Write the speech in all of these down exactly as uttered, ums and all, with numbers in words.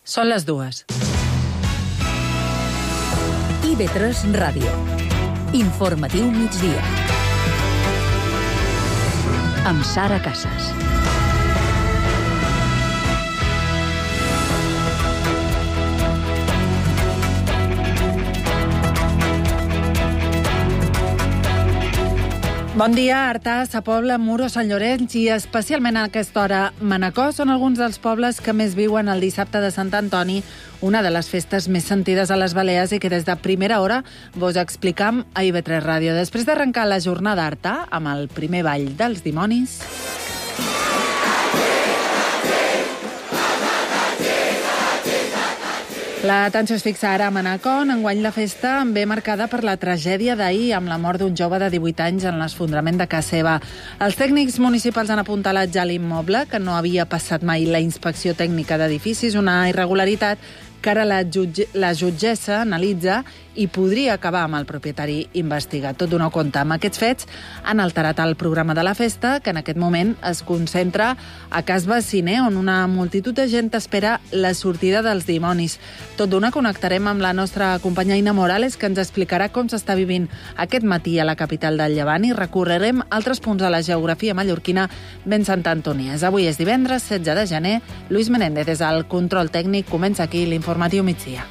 Són les dues. I ve tres Ràdio. Informatiu migdia. Amb Sara Casas. Bon dia, Artà, Sa Pobla, Muro, Sant Llorenç i especialment a aquesta hora Manacor són alguns dels pobles que més viuen el dissabte de Sant Antoni, una de les festes més sentides a les Balears i que des de primera hora vos explicam a I V tres Ràdio. Després d'arrencar la jornada, Artà, amb el primer ball dels dimonis... L'atenció es fixa ara a Manacor. Enguany la festa ve marcada per la tragèdia d'ahir amb la mort d'un jove de divuit anys en l'esfondrament de casa seva. Els tècnics municipals han apuntalat ja l'immoble, que no havia passat mai la inspecció tècnica d'edificis, una irregularitat que ara la, jutge, la jutgessa analitza i podria acabar amb el propietari investigat. Tot d'una compte amb aquests fets han alterat el programa de la festa, que en aquest moment es concentra a Cas Baciner, on una multitud de gent espera la sortida dels dimonis. Tot d'una connectarem amb la nostra companya Ina Morales, que ens explicarà com s'està vivint aquest matí a la capital del Llevant, i recorrerem altres punts de la geografia mallorquina ben santantoniès. Avui és divendres, setze de gener. Luis Menéndez, des del control tècnic, comença aquí l'informatiu migdia.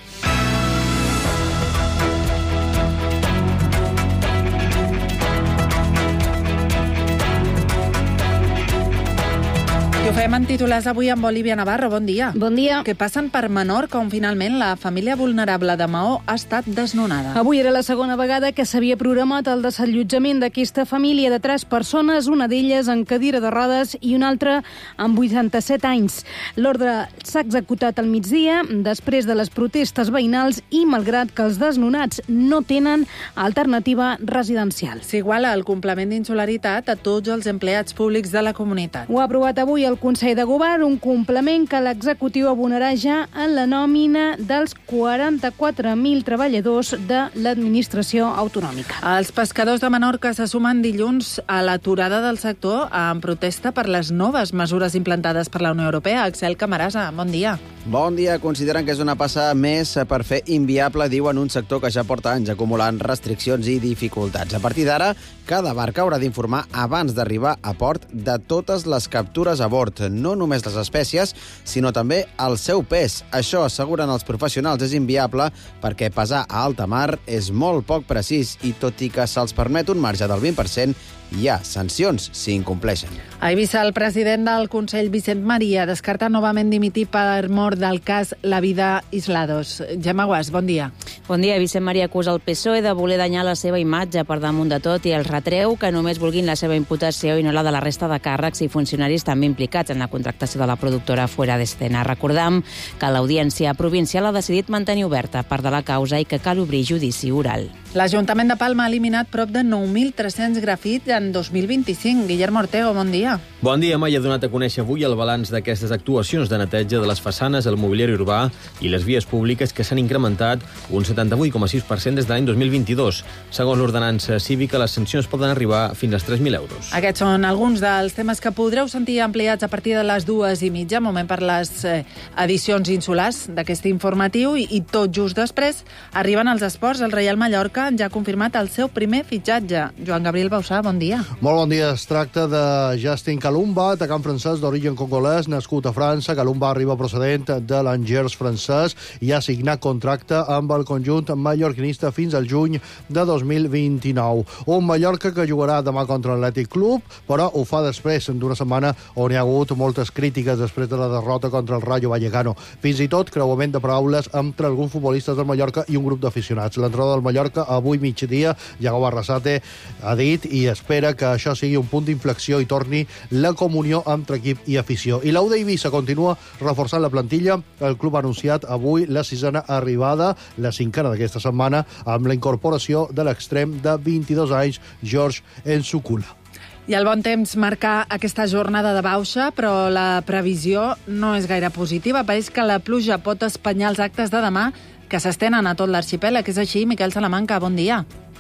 I ho fem en titulars avui amb Olivia Navarro. Bon dia. Bon dia. Que passen per Menorca, on finalment la família vulnerable de Maó ha estat desnonada. Avui era la segona vegada que s'havia programat el desallotjament d'aquesta família de tres persones, una d'elles en cadira de rodes i una altra amb vuitanta-set anys. L'ordre s'ha executat al migdia, després de les protestes veïnals i malgrat que els desnonats no tenen alternativa residencial. S'iguala el complement d'insularitat a tots els empleats públics de la comunitat. Ho ha aprovat avui el Consell de Govern, un complement que l'executiu abonarà ja en la nòmina dels quaranta-quatre mil treballadors de l'administració autonòmica. Els pescadors de Menorca se sumen dilluns a l'aturada del sector en protesta per les noves mesures implantades per la Unió Europea. Axel Camarasa, bon dia. Bon dia. Consideren que és una passa més per fer inviable, diuen, un sector que ja porta anys acumulant restriccions i dificultats. A partir d'ara, cada barca haurà d'informar abans d'arribar a port de totes les captures a bord, no només les espècies, sinó també el seu pes. Això, asseguren els professionals, és inviable perquè pesar a alta mar és molt poc precís i, tot i que se'ls permet un marge del vint per cent, hi ha sancions si incompleixen. A Eivissa, el president del Consell, Vicent Maria, descarta novament dimitir per mort del cas La Vida Islados. Gemma Guas, bon dia. Bon dia. Vicent Maria acusa el P S O E de voler danyar la seva imatge per damunt de tot i els retreu que només vulguin la seva imputació i no la de la resta de càrrecs i funcionaris també implicats en la contractació de la productora Fuera d'Escena. Recordam que l'Audiència Provincial ha decidit mantenir oberta part de la causa i que cal obrir judici oral. L'Ajuntament de Palma ha eliminat prop de nou mil tres-cents grafits en dos mil vint-i-cinc. Guillermo Ortego, bon dia. Bon dia. Mai ha donat a conèixer avui el balanç d'aquestes actuacions de neteja de les façanes, el mobiliari urbà i les vies públiques, que s'han incrementat un setanta-vuit coma sis per cent des de l'any dos mil vint-i-dos. Segons l'ordenança cívica, les sancions poden arribar fins als tres mil euros. Aquests són alguns dels temes que podreu sentir ampliats a partir de les dues i mitja, moment per les eh, edicions insulars d'aquest informatiu, i, i tot just després arriben els esports. El Reial Mallorca ja ha confirmat el seu primer fitxatge. Joan Gabriel Bausà, bon dia. Molt bon dia. Es tracta de Justin Kalumba, atacant francès d'origen congolès, nascut a França. Kalumba arriba procedent de l'Angers francès i ha signat contracte amb el conjunt mallorquinista fins al juny de dos mil vint-i-nou. Un Mallorca que jugarà demà contra l'Atlètic Club, però ho fa després d'una setmana on hi ha hagut moltes crítiques després de la derrota contra el Rayo Vallecano. Fins i tot creuament de paraules entre alguns futbolistes del Mallorca i un grup d'aficionats. L'entrenador del Mallorca, avui migdia, Iago Arrasate, ha dit i espera que això sigui un punt d'inflexió i torni la comunió entre equip i afició. I l'U d'Eivissa continua reforçant la plantilla. El club ha anunciat avui la sisena arribada, la cinquena d'aquesta setmana, amb la incorporació de l'extrem de vint-i-dos anys, George Ensukula. I el bon temps marca aquesta jornada de bauxa, però la previsió no és gaire positiva. Pareix que la pluja pot espanyar els actes de demà, que s'estenen a tot l'arxipèlag. És així, Miquel Salamanca, bon dia.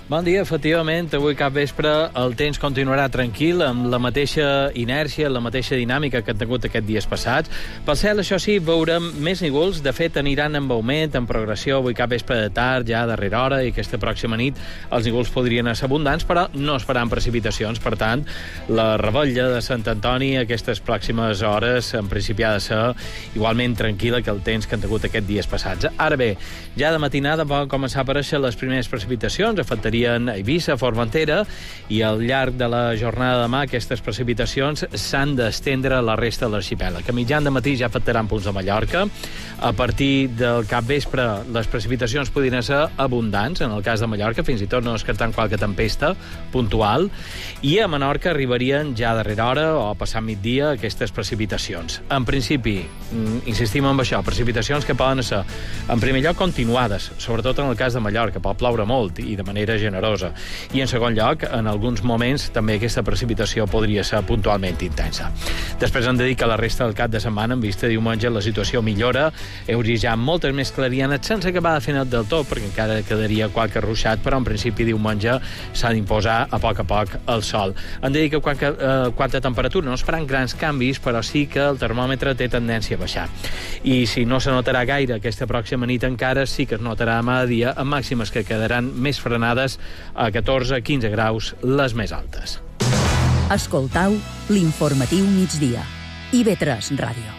Bon dia, efectivament, avui cap vespre el temps continuarà tranquil, amb la mateixa inèrcia, la mateixa dinàmica que han tingut aquests dies passats. Pel cel, això sí, veurem més núvols, de fet aniran en augment, en progressió, avui cap vespre de tard, ja a darrera hora, i aquesta pròxima nit els núvols podrien ser abundants, però no es faran precipitacions, per tant, la revetlla de Sant Antoni aquestes pròximes hores, en principi ha de ser igualment tranquil·la que el temps que han tingut aquests dies passats. Ara bé, ja de matinada poden començar a aparèixer les primeres precipitacions, afectarien a Eivissa, Formentera, i al llarg de la jornada de demà aquestes precipitacions s'han d'estendre a la resta de l'arxipèlag. A mitjan de matí ja afectaran punts de Mallorca. A partir del capvespre les precipitacions podrien ser abundants, en el cas de Mallorca, fins i tot no descartant qualque tempesta puntual, i a Menorca arribarien ja a darrera hora o a passar migdia aquestes precipitacions. En principi, insistim en això, precipitacions que poden ser, en primer lloc, continuades, sobretot en el cas de Mallorca, pot ploure molt i de manera generosa. I en segon lloc, en alguns moments també aquesta precipitació podria ser puntualment intensa. Després hem de dir que la resta del cap de setmana, en vista de diumenge, la situació millora, hauria ja moltes més clarianes sense acabar de fer net del tot, perquè encara quedaria qualque ruixat, però en principi diumenge s'ha d'imposar a poc a poc el sol. Hem de dir que quan, eh, quant a temperatura no es faran grans canvis, però sí que el termòmetre té tendència a baixar. I si no se notarà gaire aquesta pròxima nit encara, sí que es notarà a dia amb màximes que quedaran més frenades a catorze a quinze graus, les més altes. Escoltau l'informatiu migdia. I B tres Ràdio.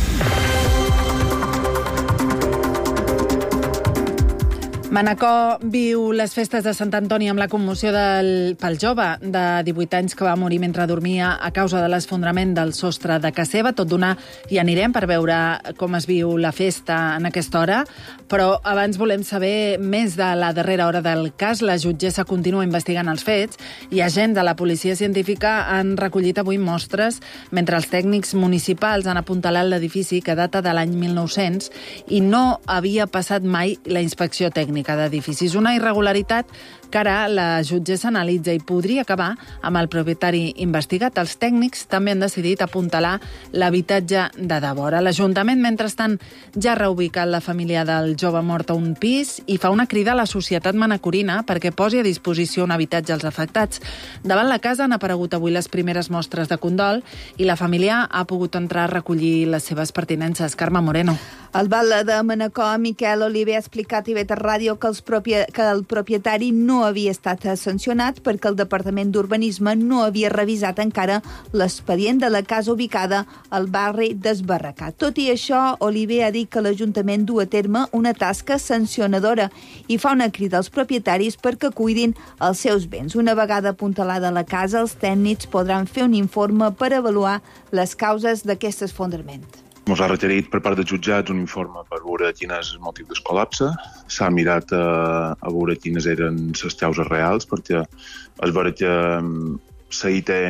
Manacor viu les festes de Sant Antoni amb la commoció del, pel jove de divuit anys que va morir mentre dormia a causa de l'esfondrament del sostre de casa seva. Tot d'una hi anirem per veure com es viu la festa en aquesta hora, però abans volem saber més de la darrera hora del cas. La jutgessa continua investigant els fets i agents de la policia científica han recollit avui mostres mentre els tècnics municipals han apuntalat l'edifici que data de l'any mil nou-cents i no havia passat mai la inspecció tècnica d'edificis. Una irregularitat que ara la jutgessa analitza i podria acabar amb el propietari investigat. Els tècnics també han decidit apuntalar l'habitatge de devora. L'Ajuntament, mentrestant, ja ha reubicat la família del jove mort a un pis i fa una crida a la societat manacorina perquè posi a disposició un habitatge als afectats. Davant la casa han aparegut avui les primeres mostres de condol i la família ha pogut entrar a recollir les seves pertinences. Carme Moreno. El batlle de Manacor, Miquel Oliver, ha explicat a I B tres Ràdio que, els propie... que el propietari no havia estat sancionat perquè el Departament d'Urbanisme no havia revisat encara l'expedient de la casa ubicada al barri d'Esbarracat. Tot i això, Oliver ha dit que l'Ajuntament du a terme una tasca sancionadora i fa una crida als propietaris perquè cuidin els seus béns. Una vegada apuntalada la casa, els tècnics podran fer un informe per avaluar les causes d'aquest esfondrament. Ens ha requerit per part dels jutjats un informe per veure quin és el motiu del col·lapse. S'ha mirat a, a veure quines eren les causes reals, perquè és vera que la I T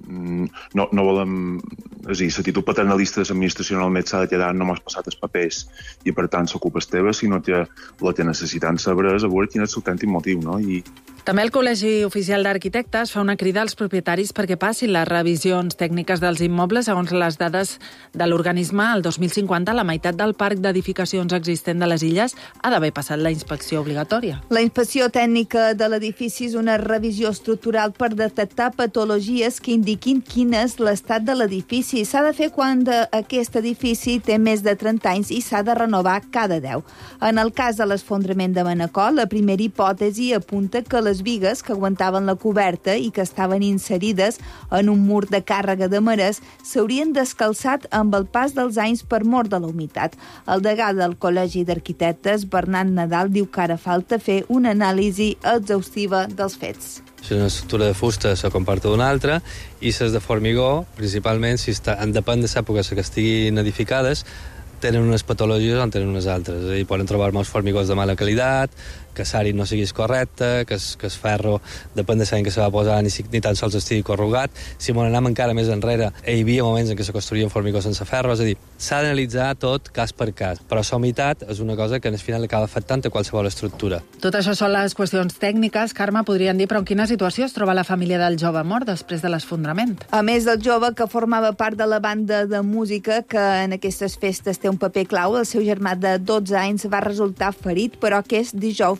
no, no volem... És a dir, l'actitud paternalista de l'administració normalment s'ha de quedar no m'has passat els papers i per tant s'ocupa és teva, sinó que la que necessitem saber és a veure quin és l'autèntic motiu, no? I també el Col·legi Oficial d'Arquitectes fa una crida als propietaris perquè passin les revisions tècniques dels immobles. Segons les dades de l'organisme, el dos mil cinquanta la meitat del parc d'edificacions existent de les illes ha d'haver passat la inspecció obligatòria. La inspecció tècnica de l'edifici és una revisió estructural per detectar patologies que indiquin quin és l'estat de l'edifici. S'ha de fer quan de, aquest edifici té més de trenta anys i s'ha de renovar cada deu. En el cas de l'esfondrament de Manacor, la primera hipòtesi apunta que les bigues que aguantaven la coberta i que estaven inserides en un mur de càrrega de marès s'haurien descalçat amb el pas dels anys per mort de la humitat. El degà del Col·legi d'Arquitectes, Bernat Nadal, diu que ara falta fer una anàlisi exhaustiva dels fets. Si una estructura de fusta se comporta d'una altra i les de formigó, principalment, si està, en depèn de l'època que estiguin edificades, tenen unes patologies o en tenen unes altres. És a dir, poden trobar molts formigós de mala qualitat, que l'àrid no sigui correcte, que el, que el ferro, depèn de l'any que se va posar, ni, ni tan sols estigui corrugat. Si m'ho anem encara més enrere, hi havia moments en què se construïen formigó sense ferro, és a dir, s'ha d'analitzar tot cas per cas. Però la humitat és una cosa que al final acaba afectant a qualsevol estructura. Tot això són les qüestions tècniques. Carme, podrien dir, però en quina situació es troba la família del jove mort després de l'esfondrament? A més del jove, que formava part de la banda de música que en aquestes festes té un paper clau, el seu germà de dotze anys va resultar ferit, però aquest dijous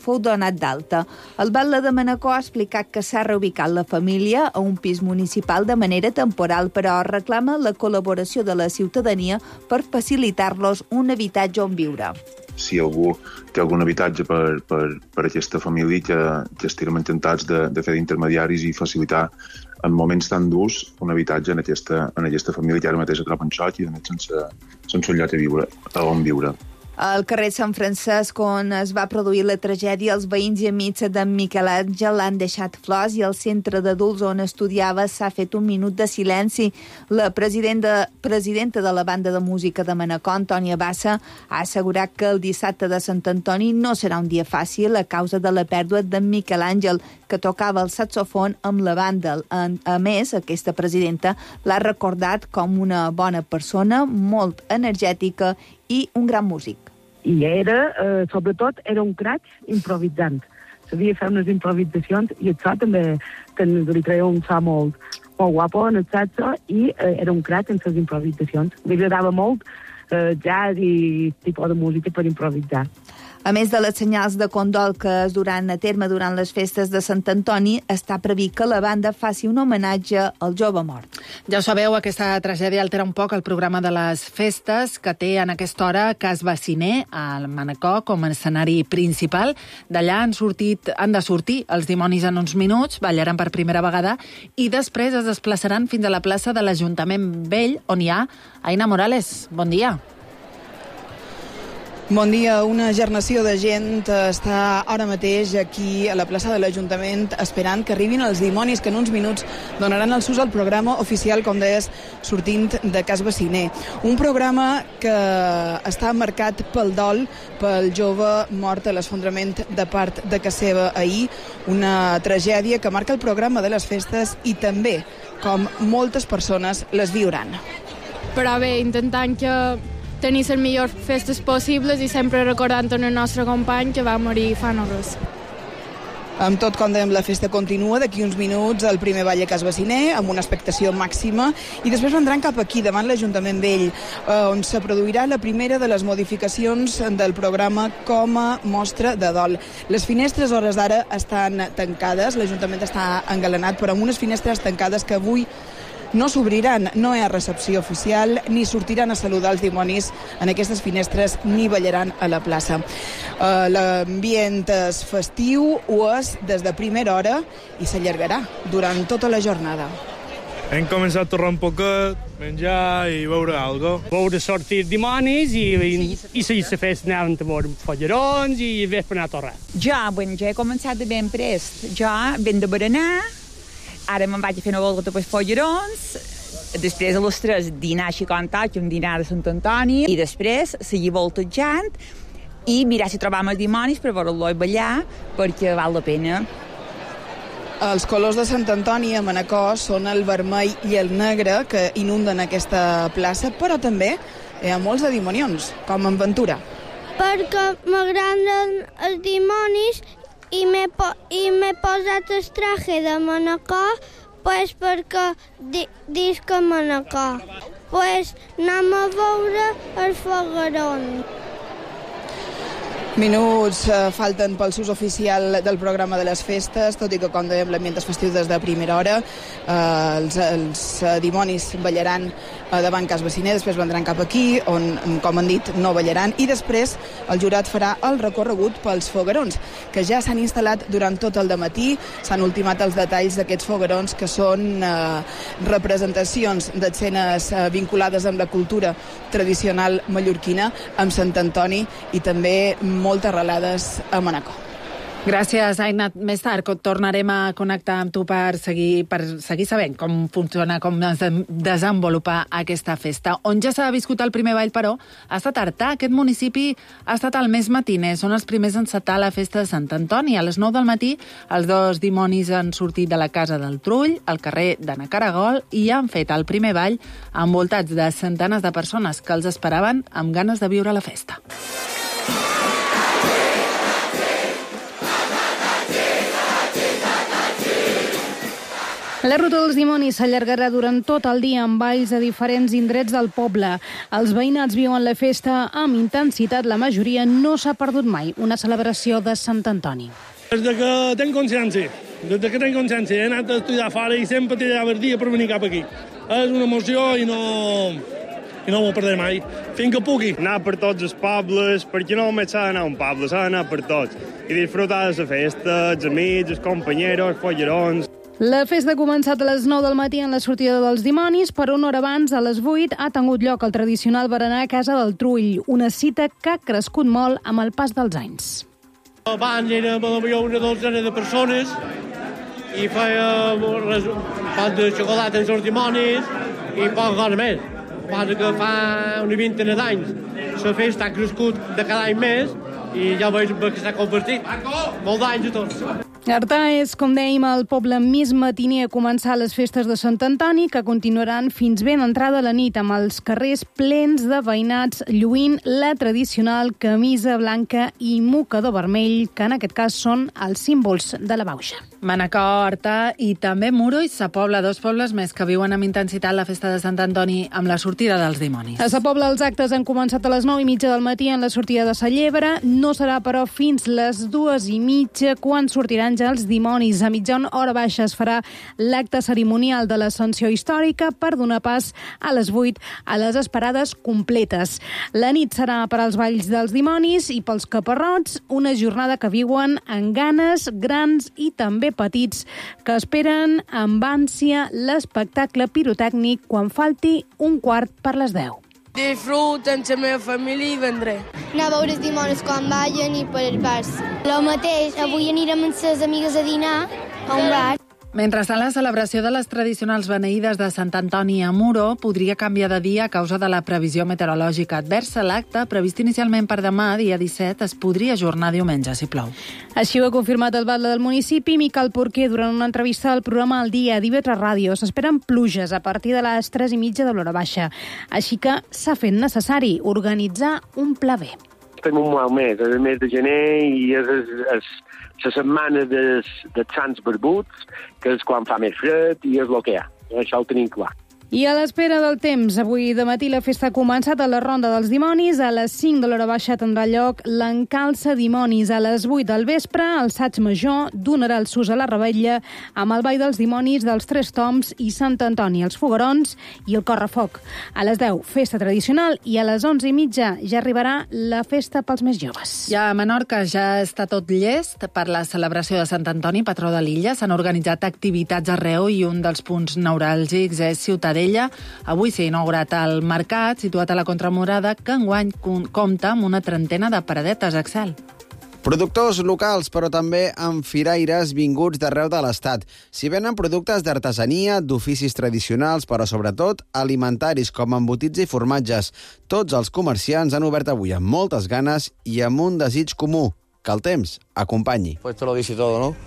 fou donat d'alta. El batlle de Manacor ha explicat que s'ha reubicat la família a un pis municipal de manera temporal, però reclama la col·laboració de la ciutadania per facilitar-los un habitatge on viure. Si algú té algun habitatge per, per, per aquesta família, que, que estarem encantats de, de fer d'intermediaris i facilitar en moments tan durs un habitatge en aquesta, en aquesta família que ara mateix es troba en xoc i sense, sense un lloc a, viure, a on viure. Al carrer Sant Francesc, on es va produir la tragèdia, els veïns i amics d'en Miquel Àngel han deixat flors i al centre d'adults on estudiava s'ha fet un minut de silenci. La presidenta, presidenta de la banda de música de Manacor, Antònia Bassa, ha assegurat que el dissabte de Sant Antoni no serà un dia fàcil a causa de la pèrdua d'en Miquel Àngel, que tocava el saxofon amb la banda. A més, aquesta presidenta l'ha recordat com una bona persona, molt energètica i un gran músic. I era, eh, sobretot, era un crac improvisant. Sabia fer unes improvisacions i això també, també li treia un so molt, molt guapo en el saxo i eh, era un crac en les improvisacions. Li agradava molt eh, jazz i tipus de música per improvisar. A més de les senyals de condol que es duran a terme durant les festes de Sant Antoni, està previst que la banda faci un homenatge al jove mort. Ja ho sabeu, aquesta tragèdia altera un poc el programa de les festes, que té en aquesta hora Cas Baciner, al Manacor, com a escenari principal. D'allà han, sortit, han de sortir els dimonis en uns minuts, ballaran per primera vegada, i després es desplaçaran fins a la plaça de l'Ajuntament Vell, on hi ha Aina Morales. Bon dia. Bon dia. Una gernació de gent està ara mateix aquí a la plaça de l'Ajuntament esperant que arribin els dimonis que en uns minuts donaran el sus al programa oficial, com deies, sortint de Cas Baciner. Un programa que està marcat pel dol, pel jove mort a l'esfondrament de part de casa seva ahir, una tragèdia que marca el programa de les festes i també com moltes persones les viuran. Però bé, intentant que tenir les millors festes possibles i sempre recordant el nostre company que va morir fa no res. Amb tot, com dèiem, la festa continua. D'aquí uns minuts el primer ball a Cas Baciner, amb una expectació màxima, i després vendran cap aquí, davant l'Ajuntament Vell, on se produirà la primera de les modificacions del programa com a mostra de dol. Les finestres, a hores d'ara, estan tancades, l'Ajuntament està engalanat, però amb unes finestres tancades que avui no s'obriran, no hi ha recepció oficial, ni sortiran a saludar els dimonis en aquestes finestres, ni ballaran a la plaça. Uh, L'ambient és festiu, ho és des de primera hora i s'allargarà durant tota la jornada. Hem començat a tornar un poquet, menjar i veure alguna cosa. Veure sortir dimonis i, i, i seguir la festa, anàvem a veure follerons i vespre anar a tornar. Jo, bueno, jo he començat ben prest. Jo ben de berenar, ara me'n vaig a fer una volta pels follerons, després a les tres dinar així com tal, un dinar de Sant Antoni, i després seguir voltejant i mirar si trobam els dimonis per veure-lo i ballar, perquè val la pena. Els colors de Sant Antoni a Manacor són el vermell i el negre que inunden aquesta plaça, però també hi ha molts de dimonions, com en Ventura. Perquè m'agraden els dimonis i m'he po m'he posat el traje de Manacor pues perquè di disc a Manacor. Pues anem a veure el fogueron. Minuts eh, falten pel sus oficial del programa de les festes, tot i que, com dèiem, l'ambient és festiu des de primera hora. Eh, els, els eh, dimonis ballaran eh, davant Cas Baciner, després vendran cap aquí, on, com han dit, no ballaran, i després el jurat farà el recorregut pels foguerons, que ja s'han instal·lat durant tot el dematí. S'han ultimat els detalls d'aquests foguerons, que són eh, representacions d'escenes eh, vinculades amb la cultura tradicional mallorquina, amb Sant Antoni, i també moltes arrelades a Manacor. Gràcies, Aina. Més tard tornarem a connectar amb tu per seguir, per seguir sabent com funciona, com es desenvolupa aquesta festa. On ja s'ha viscut el primer ball, però, ha estat Artà. Aquest municipi ha estat el més matiner. Són els primers a encetar la festa de Sant Antoni. A les nou del matí, els dos dimonis han sortit de la casa del Trull, al carrer d'Anna Caragol, i han fet el primer ball envoltats de centenes de persones que els esperaven amb ganes de viure la festa. La Ruta dels Dimonis s'allargarà durant tot el dia amb balls a diferents indrets del poble. Els veïnats viuen la festa amb intensitat, la majoria no s'ha perdut mai. Una celebració de Sant Antoni. Des que tenc consciència, des que tenc consciència, he anat a estudiar fora i sempre tirava el dia per venir cap aquí. És una emoció i no, i no m'ho perdré mai. Fins que pugui. Anar per tots els pobles, perquè no només s'ha d'anar a un poble, s'ha d'anar per tots. I disfrutar de la festa, els amics, els companyeros, els follerons. La festa ha començat a les nou del matí en la sortida dels Dimonis, però una hora abans, a les vuit, ha tingut lloc el tradicional berenar a Casa del Trull, una cita que ha crescut molt amb el pas dels anys. Abans era una dotzena de persones i feia pot de xocolata amb els Dimonis i poca cosa més. Passa que fa una vintena d'anys la festa ha crescut de cada any més i ja veig que s'ha convertit. Molts anys a tots. Artà és, com dèiem, el poble més matiner a començar les festes de Sant Antoni, que continuaran fins ben entrada la nit, amb els carrers plens de veïnats lluint la tradicional camisa blanca i mocador vermell, que en aquest cas són els símbols de la Bauxa. Manacor, Artà i també Muro i Sa Pobla, dos pobles més que viuen amb intensitat la festa de Sant Antoni amb la sortida dels Dimonis. A Sa Pobla els actes han començat a les nou i mitja del matí en la sortida de Sa Llebre. No serà, però, fins les dues i mitja quan sortiran ja els Dimonis. A mitjan hora baixa es farà l'acte cerimonial de l'ascensió històrica per donar pas a les vuit a les esperades completes. La nit serà per als balls dels Dimonis i pels caparrots, una jornada que viuen en ganes, grans i també petits, que esperen amb ànsia l'espectacle pirotècnic quan falti un quart per les deu. Disfruto amb la meva família i vendré. Anar a veure els Dimonis quan ballen i per els bars. Lo mateix, avui anirem amb les amigues a dinar a un bar. Mentrestant, la celebració de les tradicionals beneïdes de Sant Antoni a Muro podria canviar de dia a causa de la previsió meteorològica adversa. L'acte, previst inicialment per demà, dia disset, es podria ajornar diumenge, si plou. Així ho ha confirmat el batlle del municipi, Miquel Porquer, durant una entrevista al programa El Dia d'I V tres Ràdio. S'esperen pluges a partir de les tres i mitja de l'hora baixa. Així que s'ha fet necessari organitzar un pla B. Estem un mal mes, és el mes de gener i és, és, és la setmana dels, dels Sants Barbuts, que és quan fa més fred i és el que hi ha. Això ho tenim clar. I a l'espera del temps, avui de matí la festa ha començat a la Ronda dels Dimonis. A les cinc de l'hora baixa tindrà lloc l'Encalça Dimonis. A les vuit del vespre, el Saig Major donarà el sus a la Revetlla amb el Ball dels Dimonis dels Tres Toms i Sant Antoni, els Foguerons i el Correfoc. A les deu, festa tradicional, i a les onze i mitja ja arribarà la festa pels més joves. Ja a Menorca ja està tot llest per la celebració de Sant Antoni, patró de l'illa. S'han organitzat activitats arreu i un dels punts neuràlgics és Ciutadella. Avui s'ha inaugurat el mercat, situat a la Contramurada, que enguany compta amb una trentena de paradetes, Axel. Productors locals, però també amb firaires vinguts d'arreu de l'Estat. S'hi venen productes d'artesania, d'oficis tradicionals, però sobretot alimentaris, com embotits i formatges. Tots els comerciants han obert avui amb moltes ganes i amb un desig comú, que el temps acompanyi. Pues esto lo dice todo, ¿no?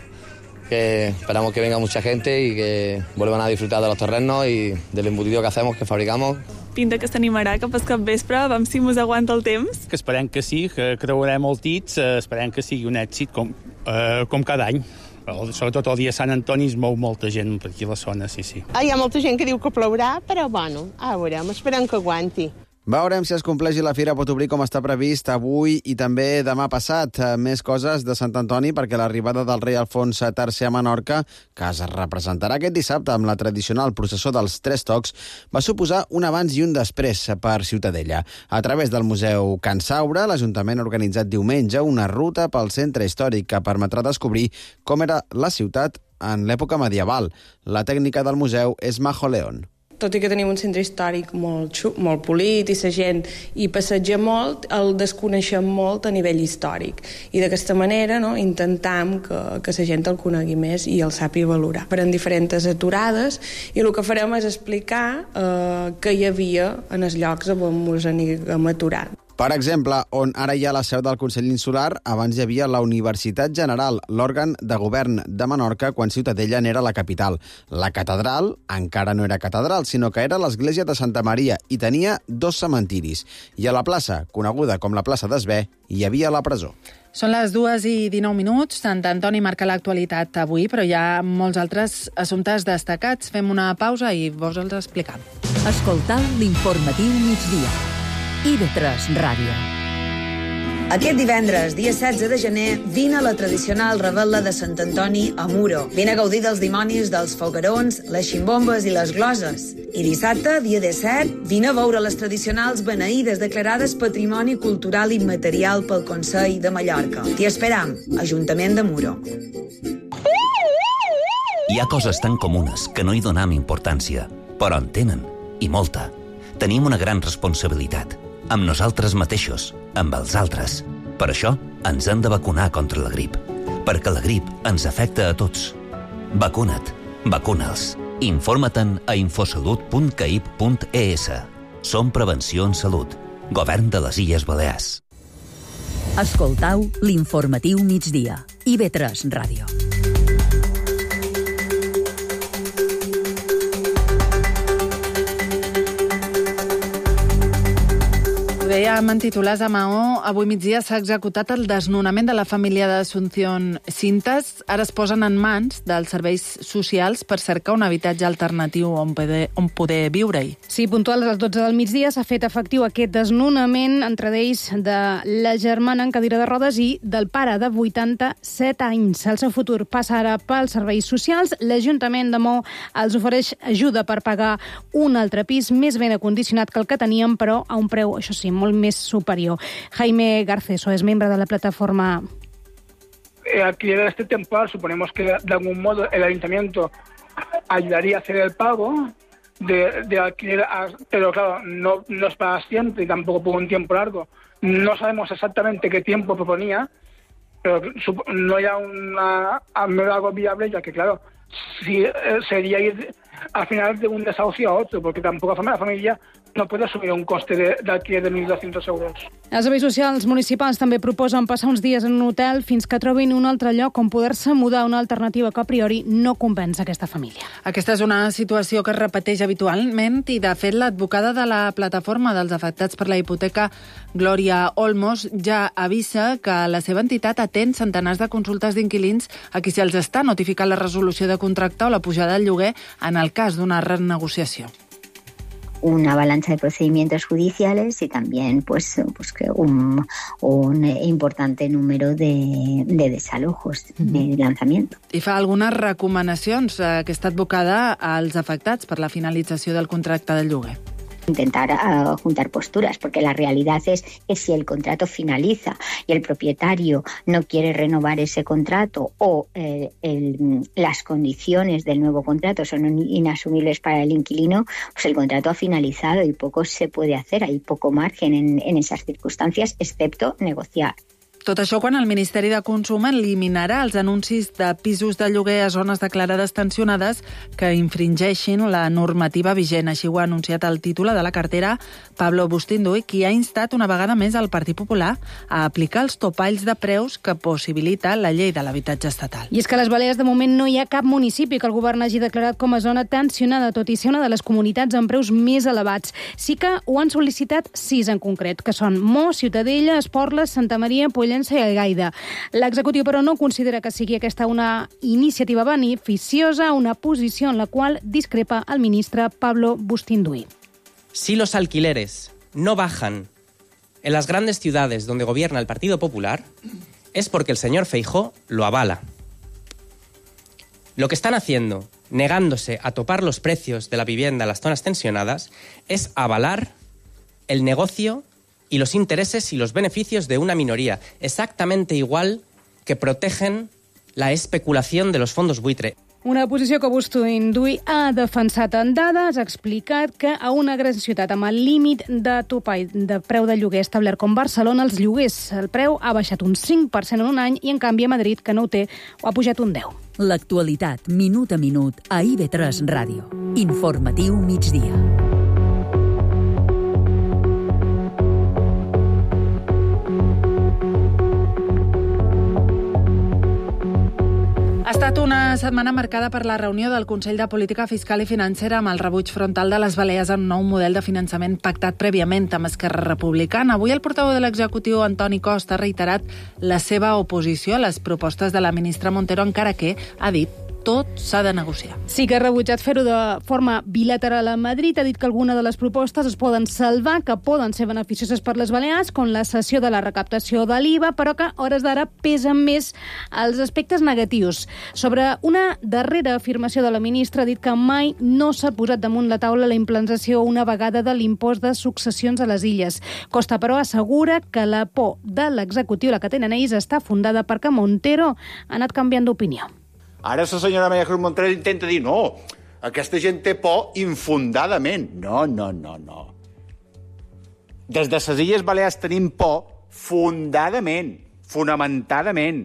Que esperamos que venga mucha gente y que vuelvan a disfrutar de los terrenos y del embutido que hacemos, que fabricamos. Pinta que s'animarà cap al capvespre, vam si mos aguanta el temps. Que esperem que sí, que creurem el tit, esperem que sigui un èxit com, eh, com cada any. Sobretot el dia de Sant Antoni es mou molta gent per aquí a la zona, sí, sí. Ah, hi ha molta gent que diu que plourà, però bueno, a veurem, esperem que aguanti. Veurem si es compleix i la fira pot obrir com està previst avui i també demà passat. Més coses de Sant Antoni perquè l'arribada del rei Alfons tercer a Menorca, que es representarà aquest dissabte amb la tradicional processó dels Tres Tocs, va suposar un abans i un després per Ciutadella. A través del Museu Can Saura, l'Ajuntament ha organitzat diumenge una ruta pel centre històric que permetrà descobrir com era la ciutat en l'època medieval. La tècnica del museu és Majo León. Tot i que tenim un centre històric molt, xup, molt polit i la gent hi passeja molt, el desconeixem molt a nivell històric. I d'aquesta manera no, intentam que, que la gent el conegui més i el sàpiga valorar. Farem diferents aturades i el que farem és explicar eh, què hi havia en els llocs on ens anirem aturant. Per exemple, on ara hi ha la seu del Consell Insular, abans hi havia la Universitat General, l'òrgan de govern de Menorca, quan Ciutadella n'era la capital. La catedral encara no era catedral, sinó que era l'església de Santa Maria i tenia dos cementiris. I a la plaça, coneguda com la plaça d'Esbé, hi havia la presó. Són les dues i dinou minuts. Sant Antoni marca l'actualitat avui, però hi ha molts altres assumptes destacats. Fem una pausa i vos els explicam. Escoltau l'informatiu migdia. I ve tres Ràdio. Aquest divendres, dia setze de gener, vine a la tradicional revetla de Sant Antoni a Muro. Vine a gaudir dels dimonis, dels foguerons, les ximbombes i les gloses. I dissabte, dia disset, vine a veure les tradicionals beneïdes declarades Patrimoni Cultural Immaterial pel Consell de Mallorca. T'hi esperam, Ajuntament de Muro. Hi ha coses tan comunes que no hi donam importància, però en tenen, i molta. Tenim una gran responsabilitat, amb nosaltres mateixos, amb els altres. Per això ens hem de vacunar contra la grip, perquè la grip ens afecta a tots. Vacuna't, vacuna'ls. Informa-te'n a infosalut punt caip punt es. Som Prevenció en Salut, Govern de les Illes Balears. Escoltau l'informatiu migdia. I ve tres Ràdio. Dèiem en titulars a Maó, avui migdia s'ha executat el desnonament de la família d'Asunción Cintas. Ara es posen en mans dels serveis socials per cercar un habitatge alternatiu on poder, on poder viure-hi. Sí, puntuals a les dotze del migdia s'ha fet efectiu aquest desnonament, entre ells de la germana en cadira de rodes i del pare de vuitanta-set anys. El seu futur passa ara pels serveis socials. L'Ajuntament de Maó els ofereix ajuda per pagar un altre pis més ben acondicionat que el que tenien, però a un preu, això sí, molt més superior. Jaime Garceso es miembro de la plataforma. El alquiler de este temporal, suponemos que de algún modo el ayuntamiento ayudaría a hacer el pago de, de alquiler, a, pero claro, no, no es para siempre y tampoco por un tiempo largo. No sabemos exactamente qué tiempo proponía, pero no hay una, algo viable, ya que claro, si, eh, sería ir al final de un desahucio a otro, porque tampoco la familia no puede asumir un coste de, de alquiler de mil doscientos euros. Els serveis socials municipals també proposen passar uns dies en un hotel fins que trobin un altre lloc on poder-se mudar, una alternativa que a priori no compensa aquesta família. Aquesta és una situació que es repeteix habitualment i, de fet, l'advocada de la plataforma dels afectats per la hipoteca, Glòria Olmos, ja avisa que la seva entitat atén centenars de consultes d'inquilins a qui se'ls està notificant la resolució de contracte o la pujada del lloguer en el cas d'una renegociació. Una avalancha de procedimientos judiciales y también pues, pues que un, un importante número de, de desalojos, mm-hmm. de lanzamiento. I fa algunes recomanacions eh, aquesta advocada als afectats per la finalització del contracte del lloguer. Intentar uh, juntar posturas, porque la realidad es que si el contrato finaliza y el propietario no quiere renovar ese contrato o eh, el, las condiciones del nuevo contrato son inasumibles para el inquilino, pues el contrato ha finalizado y poco se puede hacer, hay poco margen en, en esas circunstancias, excepto negociar. Tot això quan el Ministeri de Consum eliminarà els anuncis de pisos de lloguer a zones declarades tensionades que infringeixin la normativa vigent. Així ho ha anunciat el titular de la cartera, Pablo Bustinduy, qui ha instat una vegada més al Partit Popular a aplicar els topalls de preus que possibilita la llei de l'habitatge estatal. I és que a les Balears de moment no hi ha cap municipi que el govern hagi declarat com a zona tensionada, tot i ser una de les comunitats amb preus més elevats. Sí que ho han sol·licitat sis en concret, que són Mo, Ciutadella, Esporles, Santa Maria, Pollença i Algaida. L'executiu, però, no considera que sigui aquesta una iniciativa beneficiosa, una posició en la qual discrepa el ministre Pablo Bustinduy. Si los alquileres no bajan en las grandes ciudades donde gobierna el Partido Popular, es porque el señor Feijóo lo avala. Lo que están haciendo, negándose a topar los precios de la vivienda en las zonas tensionadas, es avalar el negocio y los intereses y los beneficios de una minoría, exactamente igual que protegen la especulación de los fondos buitre. Una posició que Bustinduy ha defensat en dades, ha explicat que a una gran ciutat amb el límit de topall de preu de lloguer establert com Barcelona, els lloguers, el preu ha baixat un cinc per cent en un any i, en canvi, a Madrid, que no ho té, ho ha pujat un deu. L'actualitat, minut a minut, a I V tres Ràdio. Informatiu migdia. Està estat una setmana marcada per la reunió del Consell de Política Fiscal i Financera amb el rebuig frontal de les Balears en un nou model de finançament pactat prèviament amb Esquerra Republicana. Avui el portaveu de l'executiu, Antoni Costa, ha reiterat la seva oposició a les propostes de la ministra Montero, encara que ha dit tot s'ha de negociar. Sí que ha rebutjat fer-ho de forma bilateral a Madrid. Ha dit que alguna de les propostes es poden salvar, que poden ser beneficioses per les Balears, com la cessió de la recaptació de l'I V A, però que a hores d'ara pesen més els aspectes negatius. Sobre una darrera afirmació de la ministra, ha dit que mai no s'ha posat damunt la taula la implantació una vegada de l'impost de successions a les illes. Costa, però, assegura que la por de l'executiu, la que tenen ells, està fundada perquè Montero ha anat canviant d'opinió. Ara la senyora Maria Cruz Montero intenta dir no, aquesta gent té por infundadament. No, no, no, no. Des de les Illes Balears tenim por fundadament, fonamentadament,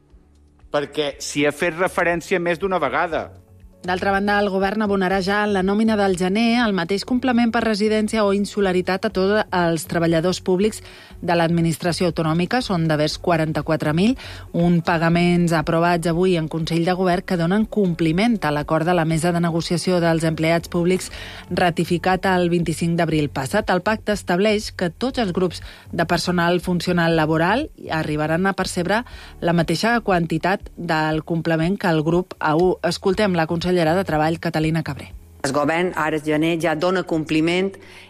perquè s'hi ha fet referència més d'una vegada. D'altra banda, el govern abonarà ja en la nòmina del gener el mateix complement per residència o insularitat a tots els treballadors públics de l'administració autonòmica. Són de vers quaranta-quatre mil, un pagaments aprovats avui en Consell de Govern que donen compliment a l'acord de la Mesa de Negociació dels Empleats Públics ratificat el vint-i-cinc d'abril passat. El pacte estableix que tots els grups de personal funcional laboral arribaran a percebre la mateixa quantitat del complement que el grup A u. Escoltem la consellera de Treball, Catalina Cabré. El govern, ara el gener, ja dona compliment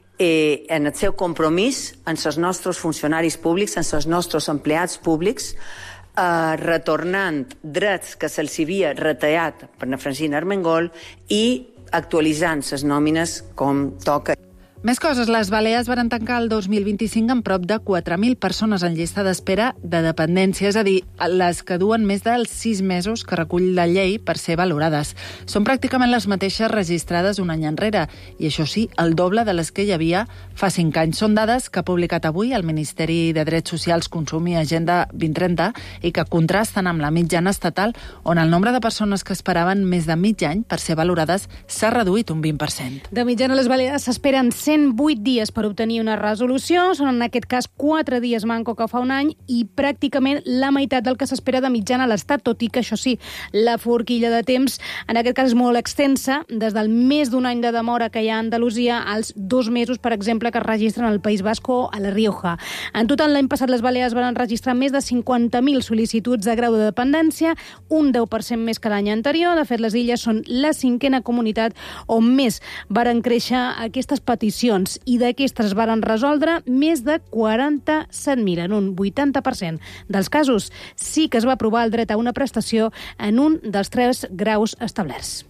eh, en el seu compromís amb els nostres funcionaris públics, amb els nostres empleats públics, eh, retornant drets que se'ls havia retallat per na Francina Armengol i actualitzant les nòmines com toca. Més coses. Les Balears van tancar el dos mil vint-i-cinc amb prop de quatre mil persones en llista d'espera de dependència, és a dir, les que duen més dels sis mesos que recull la llei per ser valorades. Són pràcticament les mateixes registrades un any enrere, i això sí, el doble de les que hi havia fa cinc anys. Són dades que ha publicat avui el Ministeri de Drets Socials, Consum i Agenda vint trenta i que contrasten amb la mitjana estatal, on el nombre de persones que esperaven més de mig any per ser valorades s'ha reduït un vint per cent. De mitjana, les Balears s'esperen cent vuit dies per obtenir una resolució. Són en aquest cas quatre dies manco que fa un any i pràcticament la meitat del que s'espera de mitjana a l'Estat, tot i que, això sí, la forquilla de temps en aquest cas és molt extensa, des del més d'un any de demora que hi ha a Andalusia als dos mesos, per exemple, que es registren al País Basc o a la Rioja. En total, l'any passat les Balears van registrar més de cinquanta mil sol·licituds de grau de dependència, un deu per cent més que l'any anterior. De fet, les illes són la cinquena comunitat on més varen créixer aquestes peticions, i d'aquestes varen resoldre més de quaranta-set mil. En un vuitanta per cent dels casos sí que es va aprovar el dret a una prestació en un dels tres graus establerts.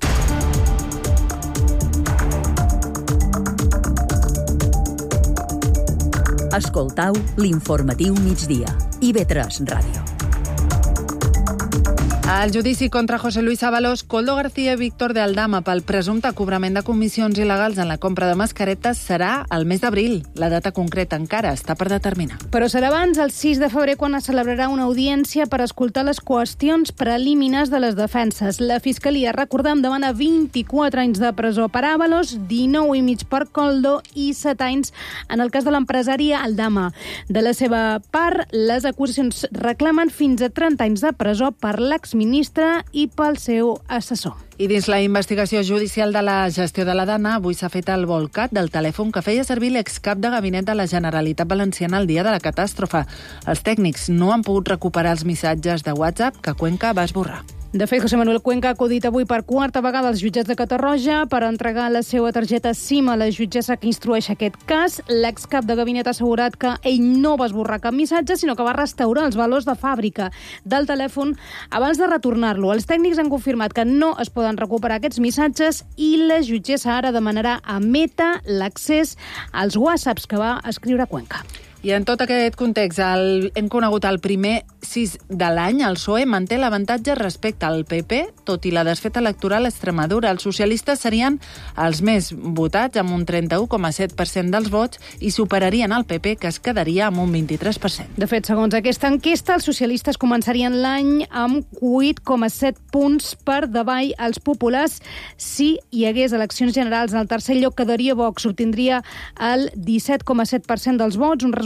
Escoltau l'informatiu migdia. I ve tres Ràdio. El judici contra José Luis Ábalos, Koldo García i Víctor de Aldama pel presumpte cobrament de comissions il·legals en la compra de mascaretes serà el mes d'abril. La data concreta encara està per determinar. Però serà abans, el sis de febrer, quan es celebrarà una audiència per escoltar les qüestions preliminars de les defenses. La Fiscalia, recordem, demana vint-i-quatre anys de presó per Ábalos, dinou i mig per Koldo i set anys en el cas de l'empresari Aldama. De la seva part, les acusacions reclamen fins a trenta anys de presó per l'exministre i pel seu assessor. I dins la investigació judicial de la gestió de la Dana, avui s'ha fet el volcat del telèfon que feia servir l'excap de gabinet de la Generalitat Valenciana el dia de la catàstrofe. Els tècnics no han pogut recuperar els missatges de WhatsApp que Cuenca va esborrar. De fet, José Manuel Cuenca ha acudit avui per quarta vegada als jutjats de Catarroja per entregar la seva targeta SIM a la jutgessa que instrueix aquest cas. L'excap de gabinet ha assegurat que ell no va esborrar cap missatge, sinó que va restaurar els valors de fàbrica del telèfon abans de retornar-lo. Els tècnics han confirmat que no es poden recuperar aquests missatges i la jutgessa ara demanarà a Meta l'accés als whatsapps que va escriure Cuenca. I en tot aquest context, el, hem conegut el primer sis de l'any. El P S O E manté l'avantatge respecte al P P, tot i la desfeta electoral a Extremadura. Els socialistes serien els més votats, amb un trenta-u coma set per cent dels vots, i superarien el P P, que es quedaria amb un vint-i-tres per cent. De fet, segons aquesta enquesta, els socialistes començarien l'any amb vuit coma set punts per davall als populars. Si hi hagués eleccions generals, en el tercer lloc quedaria Vox, obtindria el disset coma set per cent dels vots, un resultat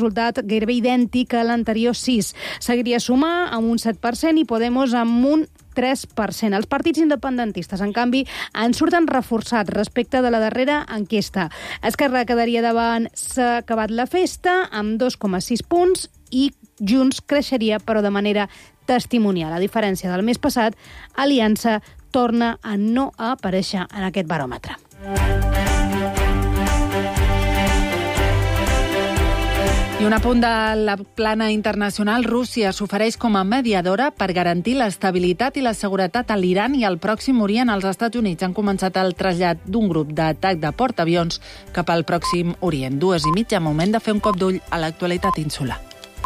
resultat gairebé idèntic a l'anterior sis. Seguiria Sumar amb un set per cent i Podemos amb un tres per cent. Els partits independentistes, en canvi, en surten reforçats respecte de la darrera enquesta. Esquerra quedaria davant S'ha acabat la festa amb dos coma sis punts i Junts creixeria, però de manera testimonial. A diferència del mes passat, Aliança torna a no aparèixer en aquest baròmetre. I un apunt de la plana internacional, Rússia s'ofereix com a mediadora per garantir l'estabilitat i la seguretat a l'Iran i al Pròxim Orient. Els Estats Units han començat el trasllat d'un grup d'atac de portaavions cap al Pròxim Orient. Dues i mitja, moment de fer un cop d'ull a l'actualitat insular.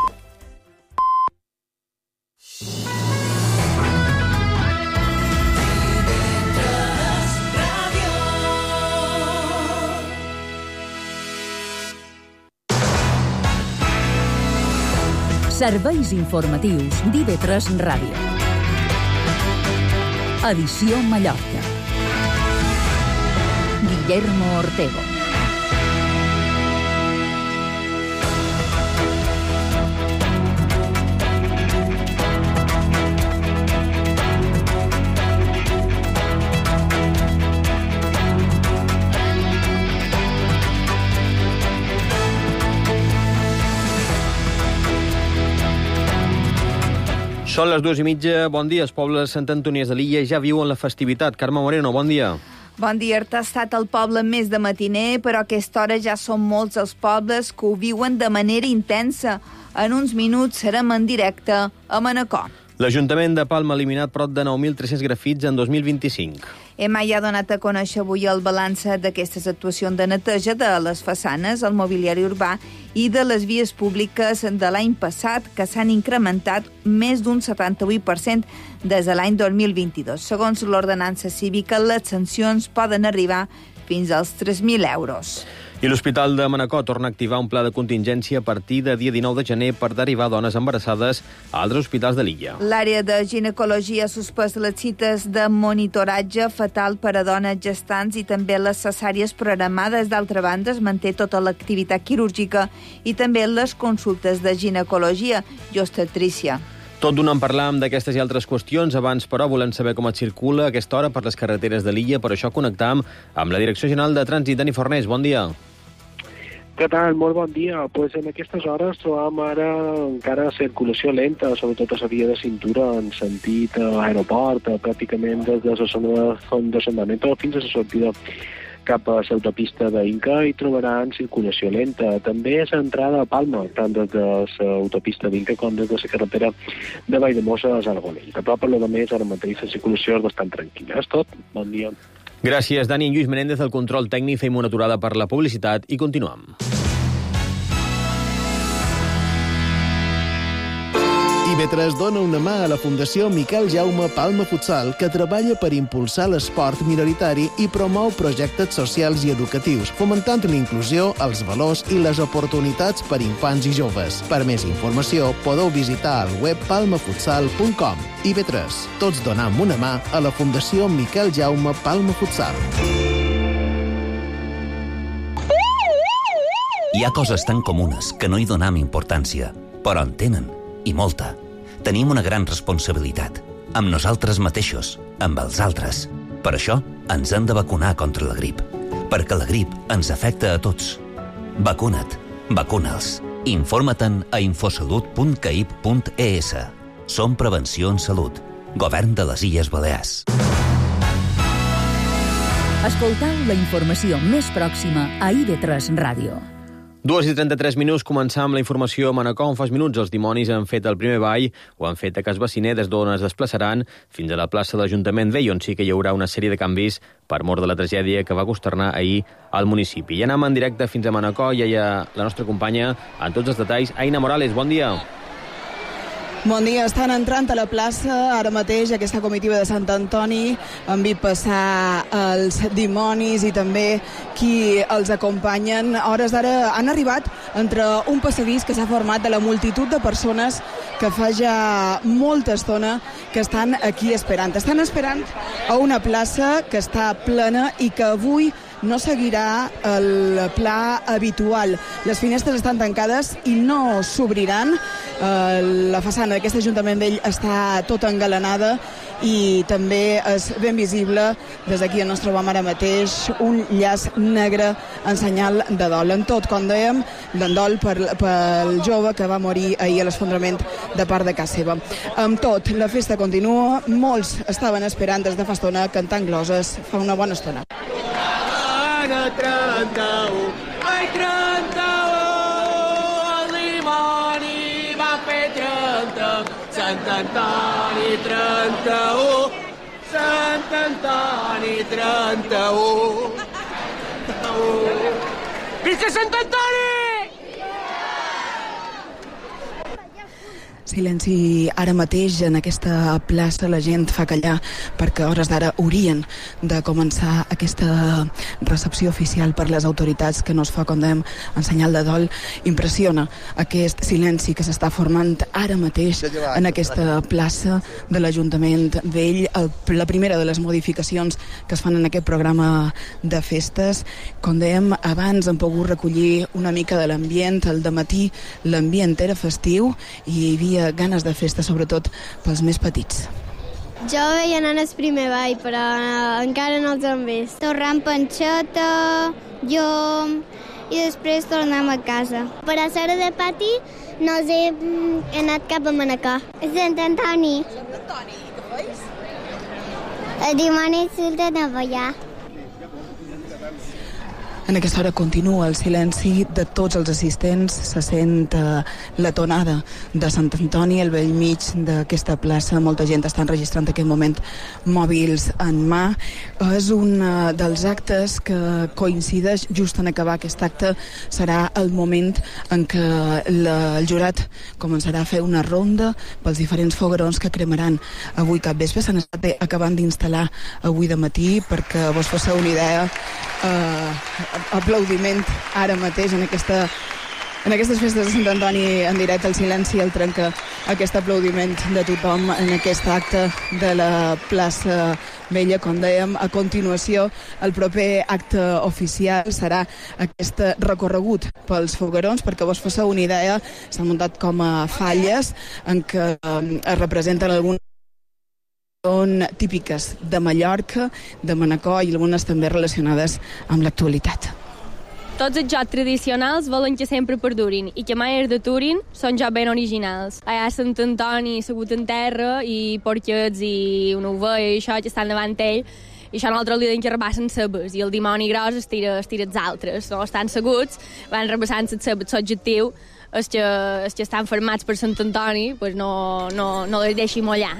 Serveis informatius d'I V tres Ràdio. Edició Mallorca. Guillermo Ortego. Són les dues i mitja. Bon dia. Els pobles Sant Antonies de l'Illa ja viuen la festivitat. Carme Moreno, bon dia. Bon dia. Ha estat el poble més de matiner, però a aquesta hora ja són molts els pobles que ho viuen de manera intensa. En uns minuts serem en directe a Manacor. L'Ajuntament de Palma ha eliminat prop de nou mil tres-cents grafits en dos mil vint-i-cinc. EMA ja ha donat a conèixer avui el balanç d'aquestes actuacions de neteja de les façanes, el mobiliari urbà i de les vies públiques de l'any passat, que s'han incrementat més d'un setanta-vuit per cent des de l'any dos mil vint-i-dos. Segons l'ordenança cívica, les sancions poden arribar fins als tres mil euros. I l'Hospital de Manacor torna a activar un pla de contingència a partir de dia dinou de gener per derivar dones embarassades a altres hospitals de l'illa. L'àrea de ginecologia ha suspès les cites de monitoratge fetal per a dones gestants i també les cesàries programades. D'altra banda, es manté tota l'activitat quirúrgica i també les consultes de ginecologia i obstetrícia. Tot donant parlam d'aquestes i altres qüestions. Abans, però, volem saber com et circula a aquesta hora per les carreteres de l'illa. Per això connectam amb la Direcció General de Trànsit. Dani Fornés, bon dia. Què tal? Molt bon dia. Pues en aquestes hores trobam ara encara circulació lenta, sobretot a la via de cintura en sentit aeroport, pràcticament des de la zona de Sondamento fins a la sortida cap a l'autopista d'Inca i trobaran circulació lenta. També és entrada a Palma, tant des de l'autopista d'Inca com des de la carretera de Valldemossa a Argonell. A prop, per lo més, ara mateix la circulació és bastant tranquil·la. És tot. Bon dia. Gràcies, Dani. En Lluís Menéndez, del control tècnic, feim una aturada per la publicitat i continuem. I V tres dona una mà a la Fundació Miquel Jaume Palma Futsal, que treballa per impulsar l'esport minoritari i promou projectes socials i educatius, fomentant l'inclusió, els valors i les oportunitats per infants i joves. Per més informació, podeu visitar el web palma futsal punt com. I V tres, tots donam una mà a la Fundació Miquel Jaume Palma Futsal. Hi ha coses tan comunes que no hi donam importància, però en tenen, i molta. Tenim una gran responsabilitat, amb nosaltres mateixos, amb els altres. Per això ens hem de vacunar contra la grip, perquè la grip ens afecta a tots. Vacuna't, vacuna'ls. Informa-te'n a infosalut punt caip punt es. Som Prevenció en Salut, Govern de les Illes Balears. Escoltau la informació més pròxima a I V tres Ràdio. Dues i trenta-tres minuts, començar amb la informació a Manacor. En fa minuts els dimonis han fet el primer ball, ho han fet a Cas Baciner, des d'on es desplaçaran fins a la plaça de l'Ajuntament Vell, on sí que hi haurà una sèrie de canvis per mort de la tragèdia que va consternar ahir al municipi. I anem en directe fins a Manacor, ja hi ha la nostra companya en tots els detalls. Aina Morales, bon dia. Bon dia, estan entrant a la plaça ara mateix aquesta comitiva de Sant Antoni. Han vist passar els dimonis i també qui els acompanyen. A hores d'ara han arribat entre un passadís que s'ha format de la multitud de persones que fa ja molta estona que estan aquí esperant. Estan esperant a una plaça que està plena i que avui no seguirà el pla habitual. Les finestres estan tancades i no s'obriran. La façana d'aquest Ajuntament Vell està tota engalanada i també és ben visible des d'aquí on ens trobem ara mateix un llaç negre en senyal de dol. En tot, com dèiem, d'en dol pel jove que va morir ahir a l'esfondrament de part de casa seva. Amb tot, la festa continua, molts estaven esperant des de fa estona cantant gloses fa una bona estona. Ana trenta-u, ai trenta-u, el dimoni va fer trenta, Sant Antoni trenta-u, Sant Antoni trenta-u. Visca Sant Antoni! Silenci ara mateix en aquesta plaça, la gent fa callar perquè a hores d'ara haurien de començar aquesta recepció oficial per les autoritats que no es fa, com dèiem, en senyal de dol. Impressiona aquest silenci que s'està formant ara mateix en aquesta plaça de l'Ajuntament Vell. El, la primera de les modificacions que es fan en aquest programa de festes. Com dèiem, abans hem pogut recollir una mica de l'ambient. Al dematí l'ambient era festiu i hi havia ganes de festa, sobretot pels més petits. Jo veia nanes primer ball, però encara no els hem vist. Torrant panxeta, llom, i després tornem a casa. Per a l'hora de pati no els hem anat cap a Manacor. Sant Antoni. Sant Antoni, què feis? El dimoni surten a ballar. En aquesta hora continua el silenci de tots els assistents. Se sent uh, la tonada de Sant Antoni al bell mig d'aquesta plaça. Molta gent està enregistrant en aquest moment mòbils en mà. És un uh, dels actes que coincideix just en acabar aquest acte. Serà el moment en què la, el jurat començarà a fer una ronda pels diferents foguerons que cremaran avui capvespre. S'han estat acabant d'instal·lar avui de matí perquè vos fasseu una idea. Uh, aplaudiment ara mateix en aquesta en aquestes festes de Sant Antoni en directe. El silenci el trenca aquest aplaudiment de tothom en aquest acte de la plaça Vella. Com dèiem, a continuació el proper acte oficial serà aquest recorregut pels foguerons. Perquè vos fasseu una idea, s'han muntat com a falles en què es representen algunes són típiques de Mallorca, de Manacor i algunes també relacionades amb l'actualitat. Tots els jocs tradicionals volen que sempre perdurin i que mai es deturin, són jocs ben originals. Allà a Sant Antoni, assegut en terra, i porquets i una ovella i això que estan davant ell, i això nosaltres li deien que repassen cebes, i el dimoni gros es tira, es tira els altres, no? Estan seguts, van repassant les cebes. L'objectiu és que, és que estan formats per Sant Antoni, pues no, no, no les deixi mollar.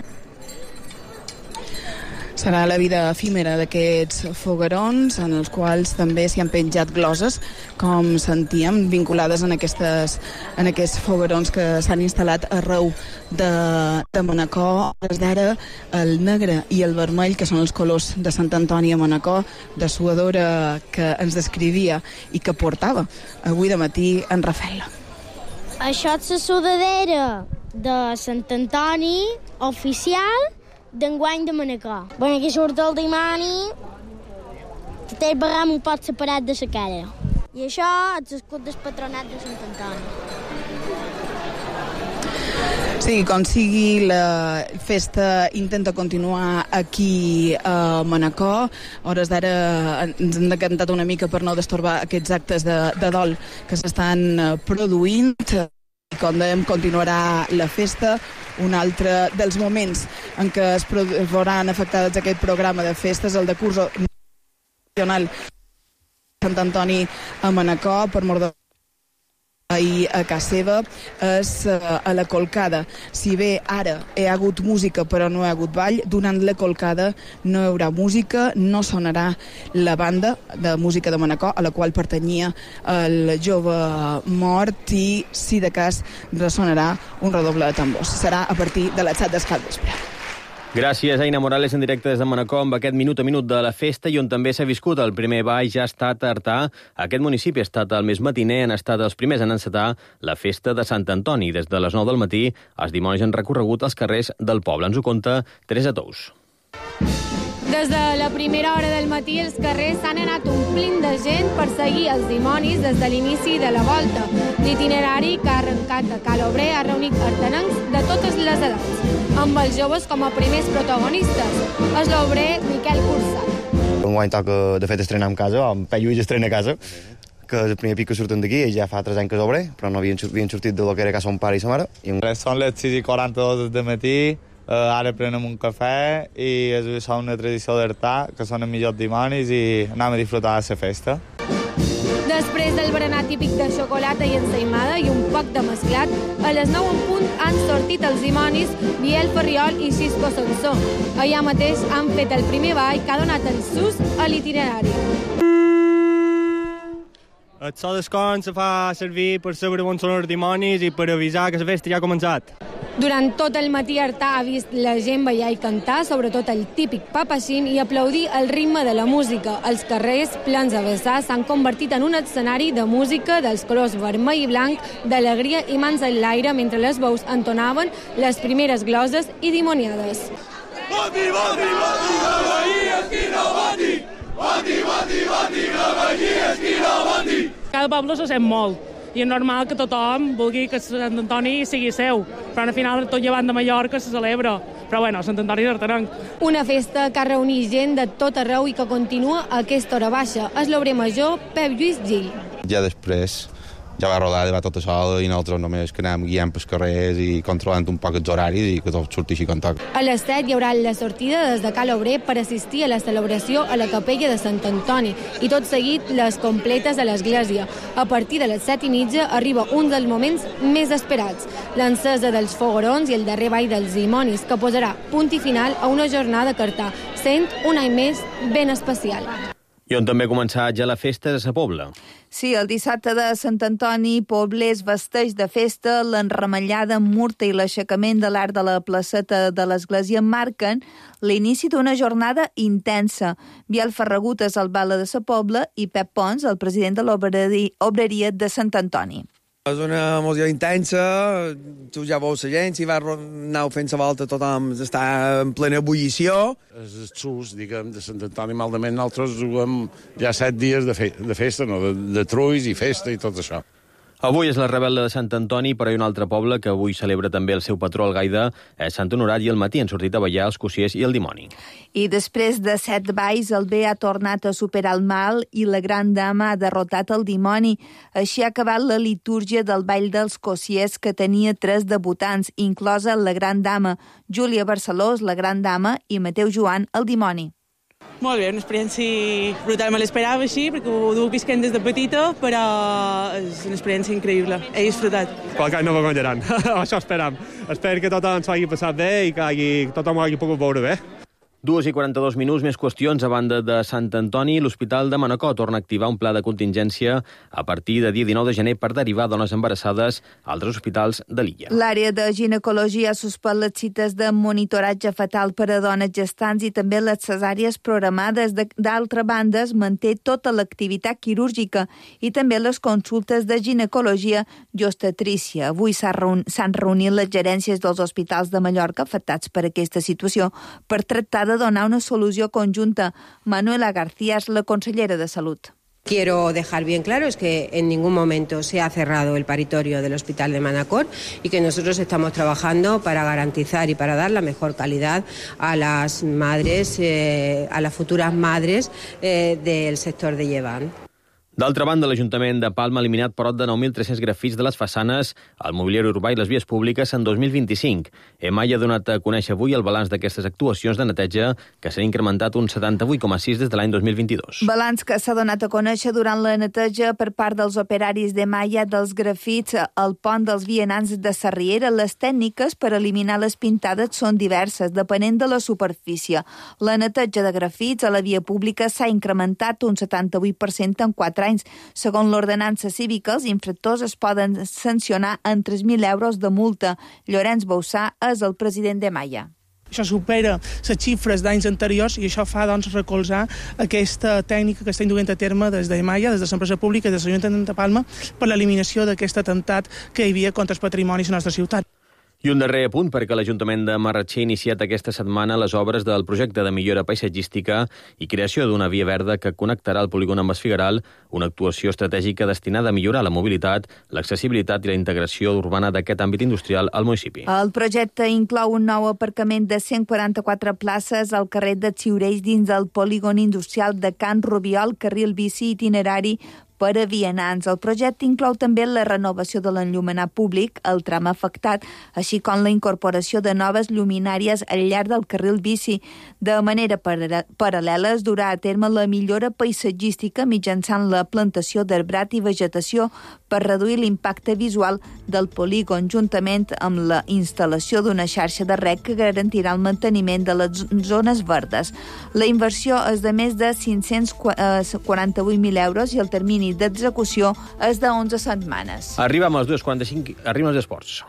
Serà la vida efímera d'aquests foguerons, en els quals també s'hi han penjat gloses, com sentíem, vinculades en, aquestes, en aquests foguerons que s'han instal·lat arreu de, de Manacor. Des d'ara, el negre i el vermell, que són els colors de Sant Antoni a Manacor, de suadora que ens descrivia i que portava avui de matí en Rafael. Això és la sudadera de Sant Antoni oficial d'enguany de Manacor. Quan aquí surt el dimoni, té el barram un poc separat de la cara. I això és l'escut del patronat de Sant Antoni. Sí, com sigui, la festa intenta continuar aquí a Manacor. A hores d'ara ens hem decantat una mica per no destorbar aquests actes de, de dol que s'estan produint. Com dèiem, continuarà la festa. Un altre dels moments en què es veuran afectades aquest programa de festes, el de curs nacional Sant Antoni a Manacor, per mort de ahir a casa seva, és a la Colcada. Si bé ara hi ha hagut música però no hi ha hagut ball, durant la Colcada no hi haurà música, no sonarà la banda de música de Manacor a la qual pertanyia el jove mort, i si de cas ressonarà un redoble de tambors. Serà a partir de les set del capvespre. Gràcies, Aina Morales, en directe des de Manacor, amb aquest minut a minut de la festa, i on també s'ha viscut el primer ball ja ha estat a Artà. Aquest municipi ha estat el més matiner, han estat els primers en encetar la festa de Sant Antoni. Des de les nou del matí, els dimonis han recorregut els carrers del poble. Ens ho conta Teresa Tous. Des de la primera hora del matí els carrers s'han anat omplint de gent per seguir els dimonis des de l'inici de la volta. L'itinerari que ha arrencat de Cal Obrer ha reunit artenencs de totes les edats, amb els joves com a primers protagonistes. És l'obrer Miquel Cursat. Enguany toca, de fet, estrenar en casa, o en Pep Lluís estrena a casa, que és el primer pic que surten d'aquí, i ja fa tres anys que és obrer, però no havien, havien sortit de lo que era casa son pare i sa mare. I... Són les sis i quaranta-dos del matí, Uh, ara prenem un cafè i és una tradició d'Artà, que són els millors dimonis, i anem a disfrutar de la festa. Després del berenar típic de xocolata i ensaïmada i un poc de mesclat, a les nou en punt han sortit els dimonis Biel Ferriol i Xisco Sansó. Allà mateix han fet el primer ball que ha donat el sus a l'itinerari. El so d'escon se fa servir per saber on són els dimonis i per avisar que la festa ja ha començat. Durant tot el matí Artà ha vist la gent ballar i cantar, sobretot el típic papacín, i aplaudir el ritme de la música. Els carrers, plens a vessar, s'han convertit en un escenari de música dels colors vermell i blanc, d'alegria i mans en l'aire, mentre les veus entonaven les primeres gloses i dimoniades. Bati, bati, bati, la veí, esquina, bati! Bati, bati, bati, la veí, esquina, bati! Cada poble se sent molt, i és normal que tothom vulgui que Sant Antoni sigui seu, però al final tot llevant de Mallorca se celebra. Però bueno, Sant Antoni d'Artenenc. Una festa que ha reunit gent de tot arreu i que continua a aquesta hora baixa. És l'obrer major Pep Lluís Gil. Ja després ja va rodar, va tot això, i nosaltres només que anem guiant pels carrers i controlant un poc els horaris i que tot surti així com toca. A les set hi haurà la sortida des de Cal Obrer per assistir a la celebració a la capella de Sant Antoni i tot seguit les completes a l'església. A partir de les set i mitja arriba un dels moments més esperats, l'encesa dels foguerons i el darrer ball dels dimonis, que posarà punt i final a una jornada que Artà sent un any més ben especial. I on també ha començat ja la festa de sa Pobla. Sí, el dissabte de Sant Antoni, Pobla es vesteix de festa, l'enremellada amb murta i l'aixecament de l'art de la placeta de l'església marquen l'inici d'una jornada intensa. Biel Ferragut és el bala de sa Pobla i Pep Pons, el president de l'obreria de Sant Antoni. És una emoció intensa, tu ja veus la gent, si va anar fent la volta tothom està en plena ebullició. És el sus, diguem, de Sant Antoni, malament nosaltres juguem ja set dies de, fe de festa, no? de, de trulls i festa i tot això. Avui és la rebel·la de Sant Antoni, però hi ha un altre poble que avui celebra també el seu patró Algaida, és Sant Honorat, i al matí han sortit a ballar els cossiers i el dimoni. I després de set balls, el bé ha tornat a superar el mal i la gran dama ha derrotat el dimoni. Així ha acabat la litúrgia del ball dels cossiers, que tenia tres debutants, inclosa la gran dama, Júlia Barcelós, la gran dama, i Mateu Joan, el dimoni. Molt bé, una experiència brutal. Me l'esperava així, perquè ho duc visquent des de petita, però és una experiència increïble. He disfrutat. Qualque any no me guanyaran, això esperam. Espero que tothom s'ho hagi passat bé i que hagi, tothom ho hagi pogut veure bé. Dues i quaranta-dos minuts, més qüestions. A banda de Sant Antoni, l'Hospital de Manacor torna a activar un pla de contingència a partir de dia dinou de gener per derivar dones embarassades a altres hospitals de l'illa. L'àrea de ginecologia ha suspès les cites de monitoratge fetal per a dones gestants i també les cesàries programades. D'altra banda, es manté tota l'activitat quirúrgica i també les consultes de ginecologia i obstetrícia. Avui s'han reunit les gerències dels hospitals de Mallorca afectats per aquesta situació per tractar de donar una solució conjunta. Manuela García és la consellera de Salut. Quiero dejar bien claro es que en ningún momento se ha cerrado el paritorio del Hospital de Manacor y que nosotros estamos trabajando para garantizar y para dar la mejor calidad a las madres, eh, a las futuras madres eh, del sector de Llevant. D'altra banda, l'Ajuntament de Palma ha eliminat prop de nou mil tres-cents grafits de les façanes, al mobiliari urbà i les vies públiques en dos mil vint-i-cinc. EMAI ha donat a conèixer avui el balanç d'aquestes actuacions de neteja, que s'han incrementat un setanta-vuit coma sis des de l'any dos mil vint-i-dos. Balanç que s'ha donat a conèixer durant la neteja per part dels operaris d'EMAI dels grafits al pont dels vianants de Sarriera. Les tècniques per eliminar les pintades són diverses, depenent de la superfície. La neteja de grafits a la via pública s'ha incrementat un setanta-vuit per cent en quatre anys. Segons l'ordenança cívica, els infractors es poden sancionar en tres mil euros de multa. Llorenç Boussà és el president d'EMAI. Això supera les xifres d'anys anteriors i això fa doncs, recolzar aquesta tècnica que estem duent a terme des d'EMAI, des de l'empresa pública i des de l'Ajuntament de Palma per l'eliminació d'aquest atemptat que hi havia contra els patrimonis a la nostra ciutat. I un darrer punt, perquè l'Ajuntament de Marratxí ha iniciat aquesta setmana les obres del projecte de millora paisatgística i creació d'una via verda que connectarà el polígon amb Esfigaral, una actuació estratègica destinada a millorar la mobilitat, l'accessibilitat i la integració urbana d'aquest àmbit industrial al municipi. El projecte inclou un nou aparcament de cent quaranta-quatre places al carrer de Xiureix dins del polígon industrial de Can Rubiol, carril bici itinerari per a vianants. El projecte inclou també la renovació de l'enllumenat públic, el tram afectat, així com la incorporació de noves lluminàries al llarg del carril bici. De manera paral·lela es durà a terme la millora paisatgística mitjançant la plantació d'arbrat i vegetació per reduir l'impacte visual del polígon, juntament amb la instal·lació d'una xarxa de reg que garantirà el manteniment de les zones verdes. La inversió és de més de cinc-cents quaranta-vuit mil euros i el termini d'execució és de onze setmanes. Arribem als dos quaranta-cinc, arribem als esports.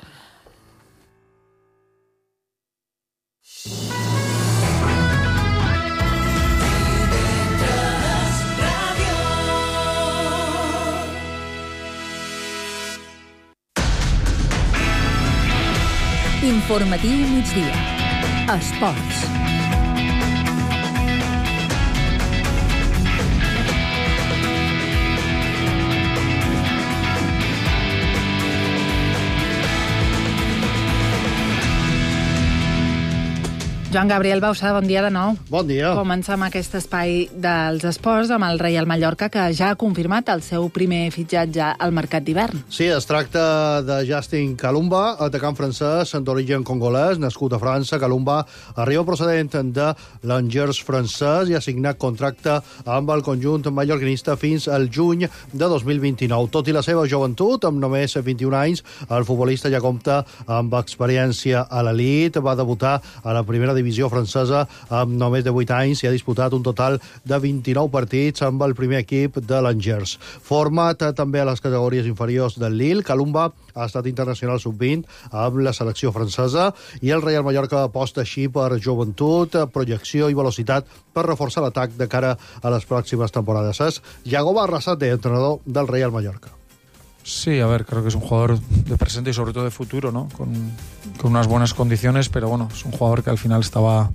Informatiu migdia. Esports. Joan Gabriel Bausà, bon dia de nou. Bon dia. Comencem aquest espai dels esports amb el Reial Mallorca, que ja ha confirmat el seu primer fitxatge al mercat d'hivern. Sí, es tracta de Justin Kalumba, atacant francès d'origen congolès, nascut a França. Kalumba arriba procedent de l'Angers francès i ha signat contracte amb el conjunt mallorquinista fins al juny de dos mil vint-i-nou. Tot i la seva joventut, amb només vint-i-un anys, el futbolista ja compta amb experiència a l'elit. Va debutar a la primera divisió francesa amb només de vuit anys i ha disputat un total de vint-i-nou partits amb el primer equip de l'Angers. Format també a les categories inferiors del Lille, Kalumba ha estat internacional sub vint amb la selecció francesa i el Reial Mallorca aposta així per joventut, projecció i velocitat per reforçar l'atac de cara a les pròximes temporades. És Yagoba Arrasate, entrenador del Reial Mallorca. Sí, a ver, creo que es un jugador de presente y sobre todo de futuro, ¿no? Con, con unas buenas condiciones, pero bueno, es un jugador que al final estaba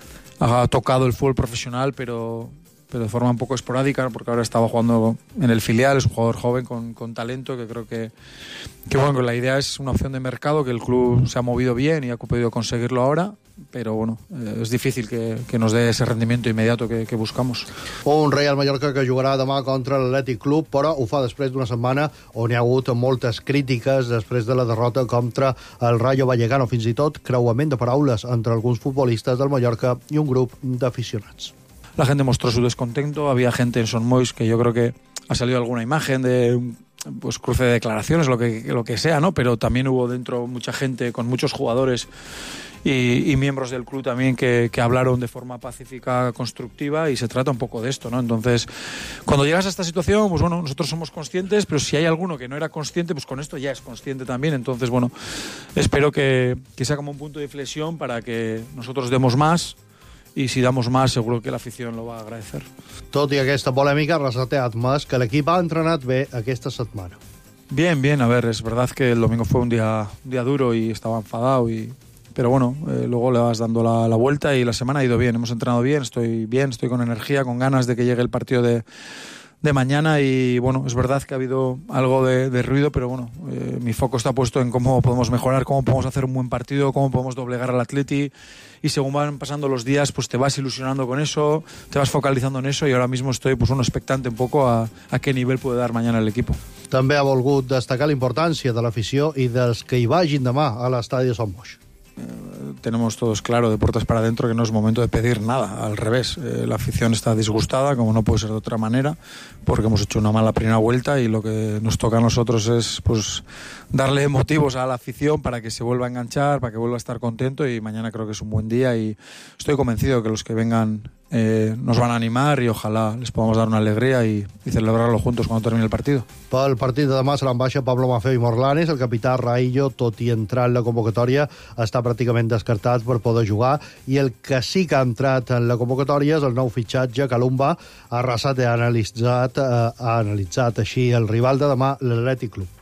ha tocado el fútbol profesional, pero, pero de forma un poco esporádica, porque ahora estaba jugando en el filial. Es un jugador joven con, con talento, que creo que, que bueno, la idea es una opción de mercado, que el club se ha movido bien y ha podido conseguirlo ahora, pero bueno, eh, és difícil que, que nos dé ese rendimiento inmediato que, que buscamos. Un Reial Mallorca que jugarà demà contra l'Atlètic Club, però ho fa després d'una setmana on hi ha hagut moltes crítiques després de la derrota contra el Rayo Vallecano, fins i tot creuament de paraules entre alguns futbolistes del Mallorca i un grup d'aficionats. La gente mostró su descontento, había gente en Son Moix que yo creo que ha salido alguna imagen de pues cruce de declaraciones, lo que, lo que sea, ¿no? Pero también hubo dentro mucha gente con muchos jugadores Y, y miembros del club también que, que hablaron de forma pacífica, constructiva, y se trata un poco de esto, ¿no? Entonces, cuando llegas a esta situación, pues bueno, nosotros somos conscientes, pero si hay alguno que no era consciente, pues con esto ya es consciente también. Entonces, bueno, espero que, que sea como un punto de inflexión para que nosotros demos más, y si damos más seguro que la afición lo va a agradecer. Tot i aquesta polèmica, Arrasate ha admès que l'equip ha entrenat bé aquesta setmana. Bien, bien, a ver, es verdad que el domingo fue un día, un día duro y estaba enfadado y... Pero bueno, eh, luego le vas dando la, la vuelta y la semana ha ido bien. Hemos entrenado bien, estoy bien, estoy con energía, con ganas de que llegue el partido de, de mañana. Y bueno, es verdad que ha habido algo de, de ruido, pero bueno, eh, mi foco está puesto en cómo podemos mejorar, cómo podemos hacer un buen partido, cómo podemos doblegar al Atleti. Y según van pasando los días, pues te vas ilusionando con eso, te vas focalizando en eso, y ahora mismo estoy pues uno expectante un poco a, a qué nivel puede dar mañana el equipo. També ha volgut destacar la importància de l'afició i dels que hi vagin demà a l'estadi de Son Moix. Tenemos todos claro de puertas para adentro que no es momento de pedir nada, al revés, eh, la afición está disgustada, como no puede ser de otra manera, porque hemos hecho una mala primera vuelta, y lo que nos toca a nosotros es pues darle motivos a la afición para que se vuelva a enganchar, para que vuelva a estar contento, y mañana creo que es un buen día y estoy convencido de que los que vengan eh, nos van a animar y ojalá les podamos dar una alegría y, y celebrarlo juntos cuando termine el partido. Pel partit de demà seran baixa Pablo Maffeo i Morlanes. El capità Raillo, tot i entrar en la convocatòria, està pràcticament descartat per poder jugar, i el que sí que ha entrat en la convocatòria és el nou fitxatge, Kalumba. Arrasate ha analitzat, eh, ha analitzat així el rival de demà, l'Atlètic Club.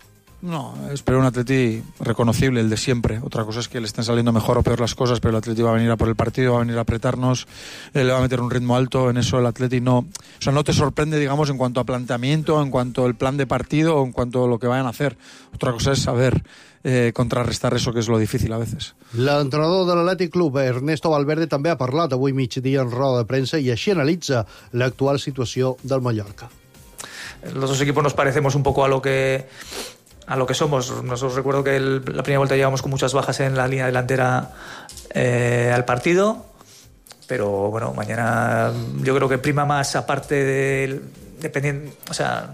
No, espero un Atleti reconocible, el de siempre. Otra cosa es que le estén saliendo mejor o peor las cosas, pero el Atleti va a venir a por el partido, va a venir a apretarnos, eh, le va a meter un ritmo alto. En eso el Atleti no, o sea, no te sorprende, digamos, en cuanto a planteamiento, en cuanto al plan de partido o en cuanto a lo que vayan a hacer. Otra cosa es saber eh, contrarrestar eso, que és lo difícil a veces. L'entrenador de l'Atlètic Club, Ernesto Valverde, també ha parlat avui migdia en roda de premsa i així analitza l'actual situació del Mallorca. Los dos equipos nos parecemos un poco a lo que a lo que somos. Nosotros recuerdo que el, la primera vuelta llegamos con muchas bajas en la línea delantera eh, al partido, pero bueno, mañana yo creo que prima más, aparte de dependiendo, o sea,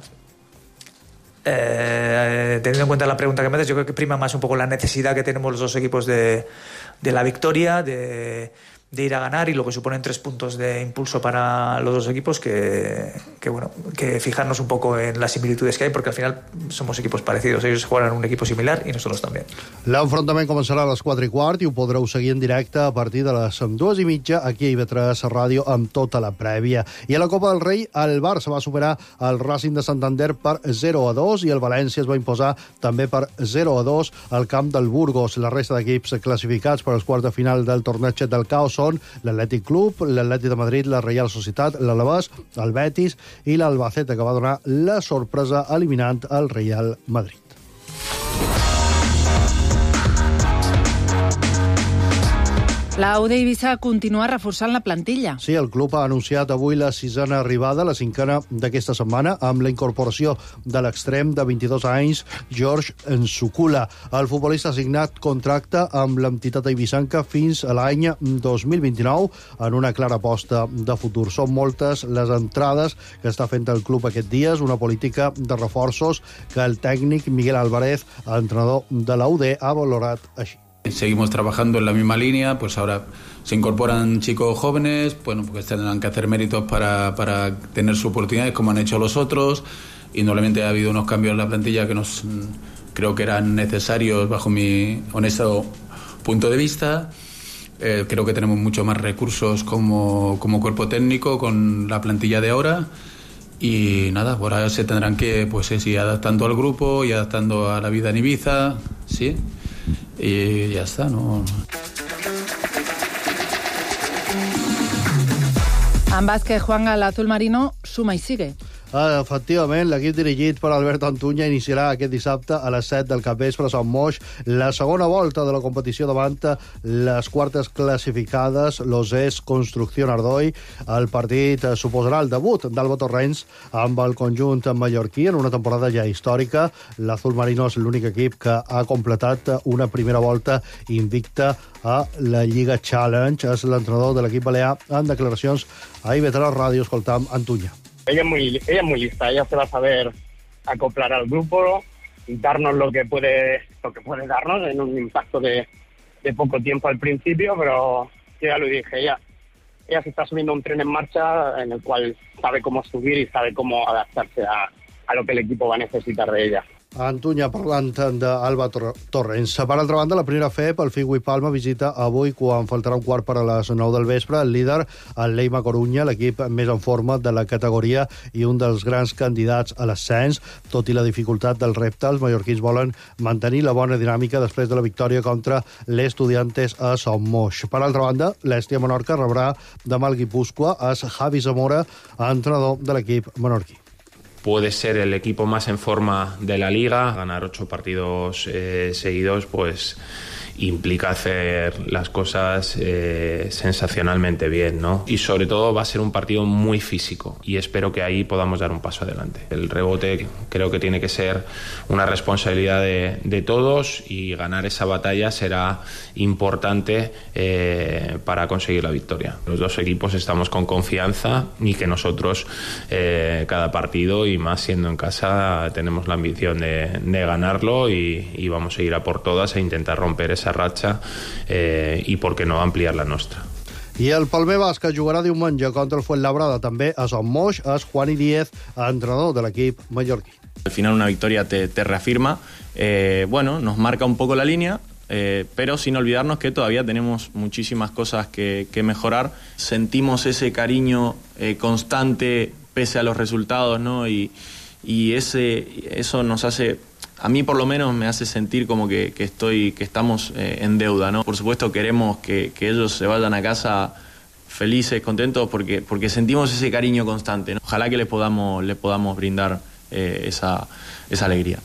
eh, teniendo en cuenta la pregunta que me haces, yo creo que prima más un poco la necesidad que tenemos los dos equipos de, de la victoria, de de ir a ganar, y lo que suponen tres puntos de impulso para los dos equipos, que, que bueno, que fijarnos un poco en las similitudes que hay, porque al final somos equipos parecidos. Ellos juegan en un equipo similar y nosotros també. L'enfrontament començarà a les quatre i quart i ho podreu seguir en directe a partir de les dues i mitja aquí a I V tres Ràdio amb tota la prèvia. I a la Copa del Rei el Barça va superar el Racing de Santander per zero a dos i el València es va imposar també per zero a dos al camp del Burgos. La resta d'equips classificats per als quarts de final del torneig del Caos són l'Atlètic Club, l'Atlètic de Madrid, la Reial Societat, l'Alavés, el Betis i l'Albacete, que va donar la sorpresa eliminant el Real Madrid. La U D Eivissa continua reforçant la plantilla. Sí, el club ha anunciat avui la sisena arribada, la cinquena d'aquesta setmana, amb la incorporació de l'extrem de vint-i-dos anys, George Nsukula. El futbolista ha signat contracte amb l'entitat eivissanca fins a l'any dos mil vint-i-nou en una clara aposta de futur. Són moltes les entrades que està fent el club aquests dies, una política de reforços que el tècnic Miguel Álvarez, entrenador de la U D, ha valorat així. Seguimos trabajando en la misma línea, pues ahora se incorporan chicos jóvenes, bueno, porque tendrán que hacer méritos para, para tener sus oportunidades, como han hecho los otros. Indudablemente ha habido unos cambios en la plantilla que nos creo que eran necesarios bajo mi honesto punto de vista. Eh, creo que tenemos mucho más recursos como, como cuerpo técnico con la plantilla de ahora. Y nada, ahora se tendrán que pues ir adaptando al grupo y adaptando a la vida en Ibiza, ¿sí? Y ya está, ¿no? En bàsquet, Juan, el azul marino suma i sigue. Efectivament, l'equip dirigit per Alberto Antuña iniciarà aquest dissabte a les set del capvespre a Sant Moix la segona volta de la competició davant les quartes classificades, l'Osés Construcción Ardoi. El partit suposarà el debut d'Alba Torrents amb el conjunt mallorquí en una temporada ja històrica. L'Azul Marino és l'únic equip que ha completat una primera volta invicta a la Lliga Challenge. És l'entrenador de l'equip balear en declaracions a I V tres Ràdio. Escoltam Antuña. Ella es muy, ella es muy lista, ella se va a saber acoplar al grupo y darnos lo que puede, lo que puede darnos en un impacto de, de poco tiempo al principio, pero ya lo dije, ella, ella se está subiendo a un tren en marcha en el cual sabe cómo subir y sabe cómo adaptarse a, a lo que el equipo va a necesitar de ella. Antuña parlant d'Alba Torrents. Per altra banda, la primera F E P, el Figui Palma, visita avui, quan faltarà un quart per a les nou del vespre, el líder, el Leima Corunya, l'equip més en forma de la categoria i un dels grans candidats a l'ascens. Tot i la dificultat del repte, els mallorquins volen mantenir la bona dinàmica després de la victòria contra l'Estudiantes a Sant Moix. Per altra banda, l'Estia Menorca rebrà demà el Guipúscoa, és Javi Zamora, entrenador de l'equip menorquí. Puede ser el equipo más en forma de la liga. Ganar ocho partidos eh, seguidos pues implica hacer las cosas eh, sensacionalmente bien, ¿no? Y sobre todo va a ser un partido muy físico y espero que ahí podamos dar un paso adelante. El rebote creo que tiene que ser una responsabilidad de, de todos y ganar esa batalla será importante eh, para conseguir la victoria. Los dos equipos estamos con confianza y que nosotros eh, cada partido y más siendo en casa tenemos la ambición de, de ganarlo y, y vamos a ir a por todas e intentar romper esa ratxa eh, i, per què no, ampliar la nostra. I el Palmer Basc jugarà diumenge contra el Fuenlabrada, també a Sant Moix, és Juani Díez, entrenador de l'equip mallorquí. Al final una victoria te, te reafirma, eh, bueno, nos marca un poco la línea, eh, pero sin olvidarnos que todavía tenemos muchísimas cosas que, que mejorar. Sentimos ese cariño eh, constante pese a los resultados, ¿no? Y, y ese, eso nos hace a mí por lo menos me hace sentir como que, que, estoy, que estamos eh, en deuda, ¿no? Por supuesto queremos que, que ellos se vayan a casa felices, contentos, porque, porque sentimos ese cariño constante, ¿no? Ojalá que les podamos, les podamos brindar eh, esa, esa alegría.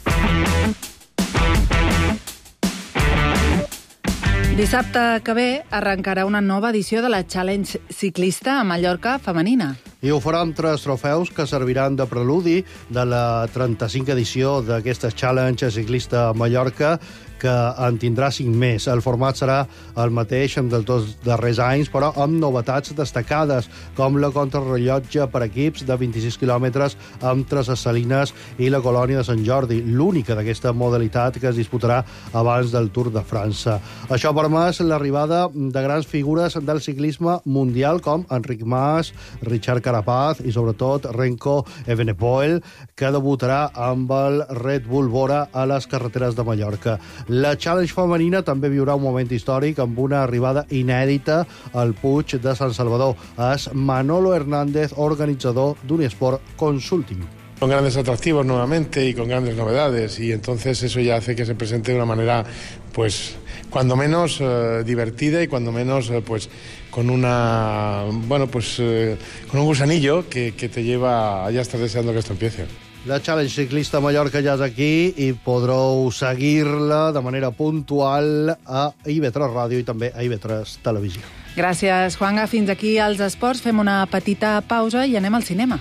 Dissabte que ve arrencarà una nova edició de la Challenge ciclista a Mallorca femenina. I ho farà amb tres trofeus que serviran de preludi de la trenta-cinquena edició d'aquesta Challenge ciclista a Mallorca, que en tindrà cinc més. El format serà el mateix dels dos darrers anys, però amb novetats destacades, com la contrarrellotge per equips de vint-i-sis quilòmetres amb Tres Salines i la Colònia de Sant Jordi, l'única d'aquesta modalitat que es disputarà abans del Tour de França. Això ha permès l'arribada de grans figures del ciclisme mundial com Enric Mas, Richard Carapaz i sobretot Renko Evenepoel, que debutarà amb el Red Bull Bora a les carreteres de Mallorca. La Challenge femenina també viurà un moment històric amb una arribada inèdita al Puig de Sant Salvador. És Manolo Hernández, organitzador d'Unisport Consulting. Con grandes atractivos nuevamente y con grandes novedades, y entonces eso ya hace que se presente de una manera, pues, cuando menos eh, divertida y cuando menos, eh, pues, con una, bueno, pues, eh, con un gusanillo que, que te lleva a ya estar deseando que esto empiece. La Challenge ciclista a Mallorca ja és aquí i podreu seguir-la de manera puntual a I V tres Ràdio i també a I V tres Televisió. Gràcies, Juanga. Fins aquí als esports. Fem una petita pausa i anem al cinema.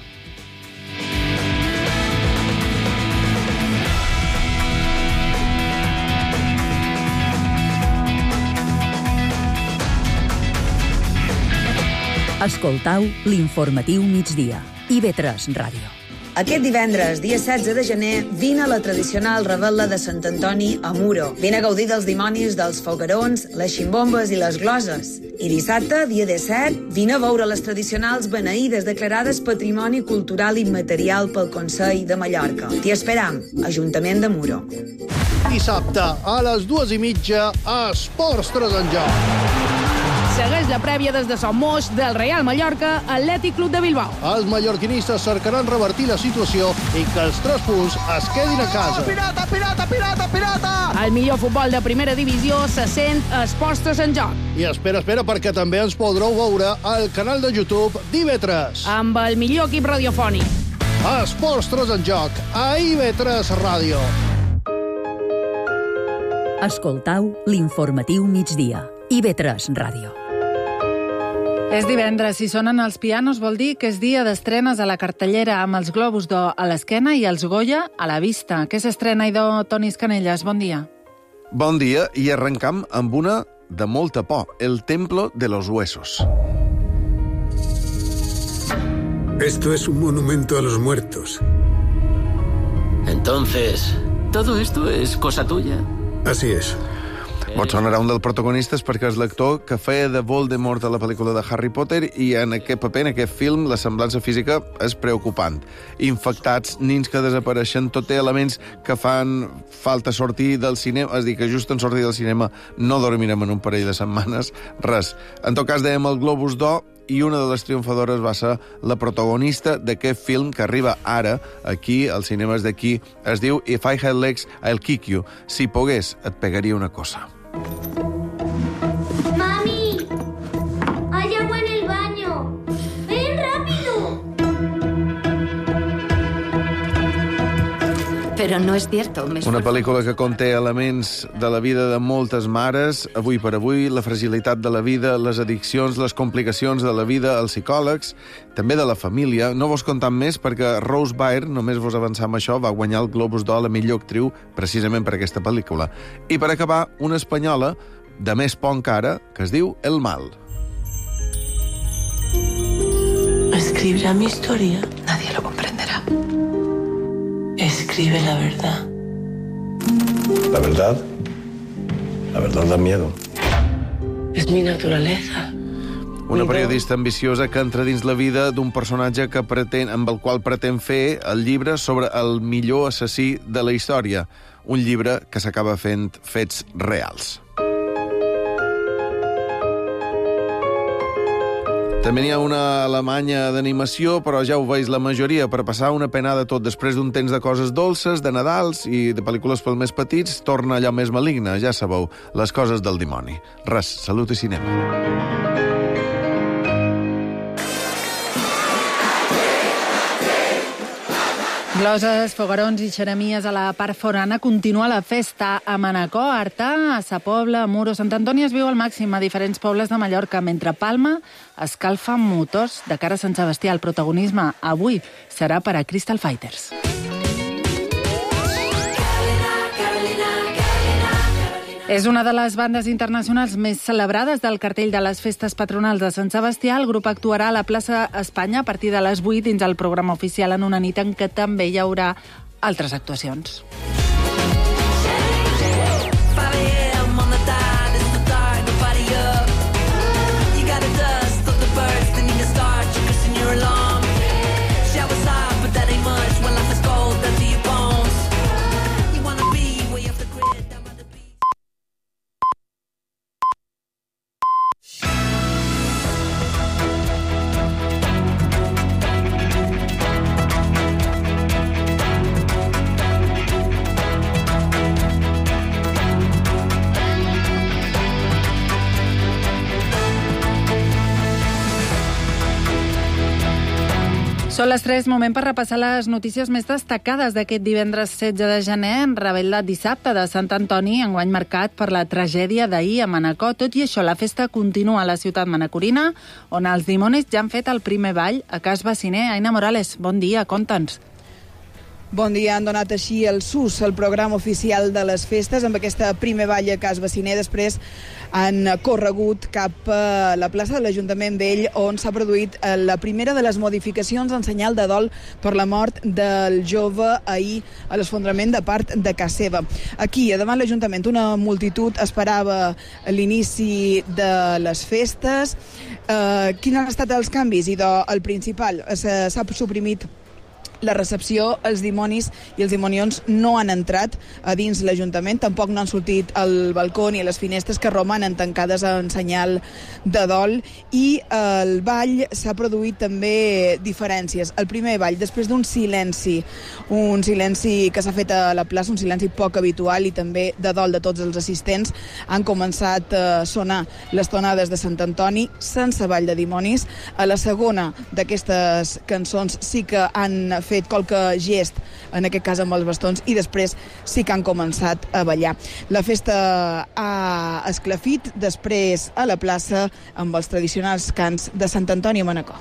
Escoltau l'informatiu migdia. I V tres Ràdio. Aquest divendres, dia setze de gener, vine a la tradicional revetla de Sant Antoni a Muro. Vine a gaudir dels dimonis dels foguerons, les ximbombes i les gloses. I dissabte, dia disset, vine a veure les tradicionals beneïdes declarades Patrimoni Cultural Immaterial pel Consell de Mallorca. T'hi esperam, Ajuntament de Muro. Dissabte, a les dues i mitja, a Esports tres en joc. Segueix la prèvia des de Somos del Real Mallorca Atlètic Club de Bilbao. Els mallorquinistes cercaran revertir la situació i que els tres punts es quedin a casa. Pirata, pirata, pirata, pirata! El millor futbol de primera divisió se sent a Esports tres en joc. I espera, espera, perquè també ens podreu veure al canal de YouTube d'I V tres. Amb el millor equip radiofònic. Esports tres en joc, a I V tres Ràdio. Escoltau l'informatiu migdia. I V tres Ràdio. És divendres. Si sonen els pianos vol dir que és dia d'estrenes a la cartellera amb els Globus d'Or a l'esquena i els Goya a la vista. Què s'estrena, Idò? Toni Escanelles, bon dia. Bon dia, i arrencam amb una de molta por, El Templo de los Huesos. Esto es un monumento a los muertos. Entonces, ¿todo esto es cosa tuya? Así es. Vos sonarà un dels protagonistes perquè és l'actor que feia de Voldemort a la pel·lícula de Harry Potter i en aquest paper, en aquest film, la semblança física és preocupant. Infectats, nins que desapareixen, tot té elements que fan falta sortir del cinema, és a dir, que just en sortir del cinema no dormirem en un parell de setmanes, res. En tot cas, dèiem el Globus d'Or i una de les triomfadores va ser la protagonista d'aquest film que arriba ara, aquí, als cinemes d'aquí. Es diu If I Had Legs, I'll Kick You. Si pogués, et pegaria una cosa. ¡Mami! ¡Hay agua en el baño! ¡Ven rápido! Però no és cierto. Una pel·lícula que conté elements de la vida de moltes mares, avui per avui, la fragilitat de la vida, les addiccions, les complicacions de la vida, els psicòlegs, també de la família. No vos contam més perquè Rose Byrne, només vos avançam això, va guanyar el Globus d'Or a la millor actriu precisament per aquesta pel·lícula. I per acabar, una espanyola de més por encara, que es diu El Mal. Escribirá mi historia. Nadie lo comprenderá. Escribe la verdad. La verdad, la verdad da miedo. Es mi naturaleza. Una periodista ambiciosa que entra dins la vida d'un personatge que pretén, amb el qual pretén fer el llibre sobre el millor assassí de la història. Un llibre que s'acaba fent fets reals. També n'hi ha una alemanya d'animació, però ja ho veus la majoria per passar una penada tot després d'un temps de coses dolces, de Nadals i de pel·lícules pels més petits, torna allò més maligne, ja sabeu, les coses del dimoni. Res, salut i cinema. Gloses, foguerons i xeremies a la part forana. Continua la festa a Manacor, a Artà, a Sa Pobla, a Muro. Sant Antoni es viu al màxim a diferents pobles de Mallorca, mentre Palma escalfa motors de cara a Sant Sebastià. El protagonisme avui serà per a Crystal Fighters. És una de les bandes internacionals més celebrades del cartell de les festes patronals de Sant Sebastià. El grup actuarà a la plaça Espanya a partir de les vuit dins el programa oficial, en una nit en què també hi haurà altres actuacions. Són les tres, moment per repassar les notícies més destacades d'aquest divendres setze de gener, en rebel de dissabte de Sant Antoni, enguany marcat per la tragèdia d'ahir a Manacor. Tot i això, la festa continua a la ciutat manacorina, on els dimonis ja han fet el primer ball a Cas Baciner. Aina Morales, bon dia, conta'ns. Bon dia, han donat així el S U S, el programa oficial de les festes, amb aquesta primer ball a Cas Baciner. Després han corregut cap a la plaça de l'Ajuntament Vell, on s'ha produït la primera de les modificacions en senyal de dol per la mort del jove ahir a l'esfondrament de part de casa seva. Aquí, a davant l'Ajuntament, una multitud esperava l'inici de les festes. Eh, quins han estat els canvis? I el principal, s'ha suprimit la recepció. Els dimonis i els dimonions no han entrat a dins l'Ajuntament, tampoc no han sortit al balcó ni a les finestres, que romanen tancades en senyal de dol, i el ball s'ha produït també diferències. El primer ball, després d'un silenci, un silenci que s'ha fet a la plaça, un silenci poc habitual i també de dol de tots els assistents, han començat a sonar les tonades de Sant Antoni sense ball de dimonis. A la segona d'aquestes cançons sí que han fet qualque gest, en aquest cas amb els bastons, i després sí que han començat a ballar. La festa ha esclafit després a la plaça amb els tradicionals cants de Sant Antoni a Manacor.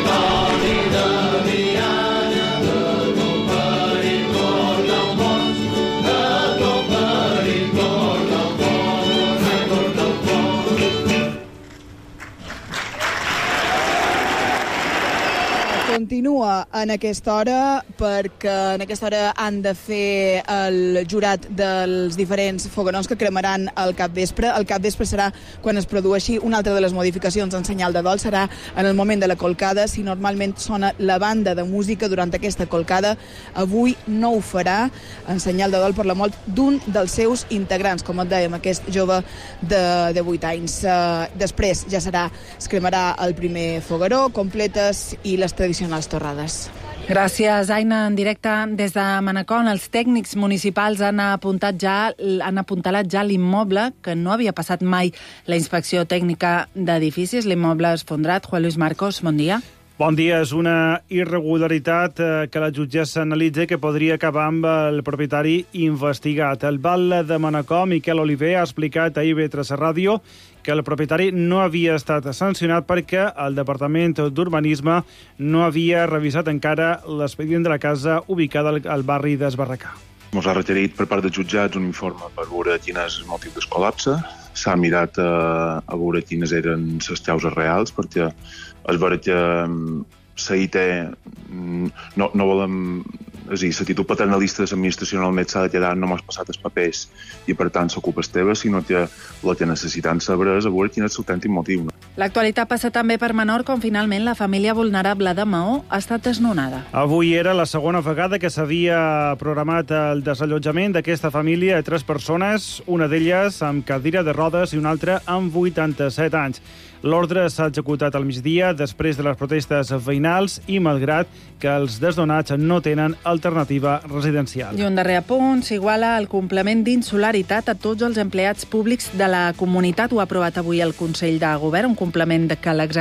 Continua en aquesta hora, perquè en aquesta hora han de fer el jurat dels diferents foguerons que cremaran al capvespre. El capvespre serà quan es produeixi una altra de les modificacions en senyal de dol, serà en el moment de la colcada. Si normalment sona la banda de música durant aquesta colcada, avui no ho farà, en senyal de dol per la mort d'un dels seus integrants, com et dèiem, aquest jove de, de vuit anys. Uh, després ja serà, es cremarà el primer fogueró, completes i les tradicions les torrades. Gràcies, Aina. En directe des de Manacor, els tècnics municipals han apuntat ja, han apuntalat ja l'immoble, que no havia passat mai la inspecció tècnica d'edificis. L'immoble esfondrat. Juan Luis Marcos, bon dia. Bon dia. És una irregularitat que la jutgessa analitza, que podria acabar amb el propietari investigat. El batlle de Manacor, Miquel Oliver, ha explicat a I V tres Ràdio que el propietari no havia estat sancionat perquè el Departament d'Urbanisme no havia revisat encara l'expedient de la casa ubicada al barri d'Esbarracà. Ens ha requerit per part dels jutjats un informe per veure quin és el motiu del col·lapse. S'ha mirat a, a veure quines eren les causes reals, perquè és vera que la I T no, no volem És a dir, l'actitud paternalista de l'administració normalment s'ha de quedar no m'has passat els papers i per tant la culpa és teva, sinó que el que necessitem saber és a veure quin és l'autèntic motiu. L'actualitat passa també per Menorca, on finalment la família vulnerable de Maó ha estat desnonada. Avui era la segona vegada que s'havia programat el desallotjament d'aquesta família de tres persones, una d'elles amb cadira de rodes i una altra amb vuitanta-set anys. L'ordre s'ha executat al migdia després de les protestes veïnals i malgrat que els desnonats no tenen alternativa residencial. I un darrer apunt, s'iguala el complement d'insularitat a tots els empleats públics de la comunitat. Ho ha aprovat avui el Consell de Govern, un complement que l'executiu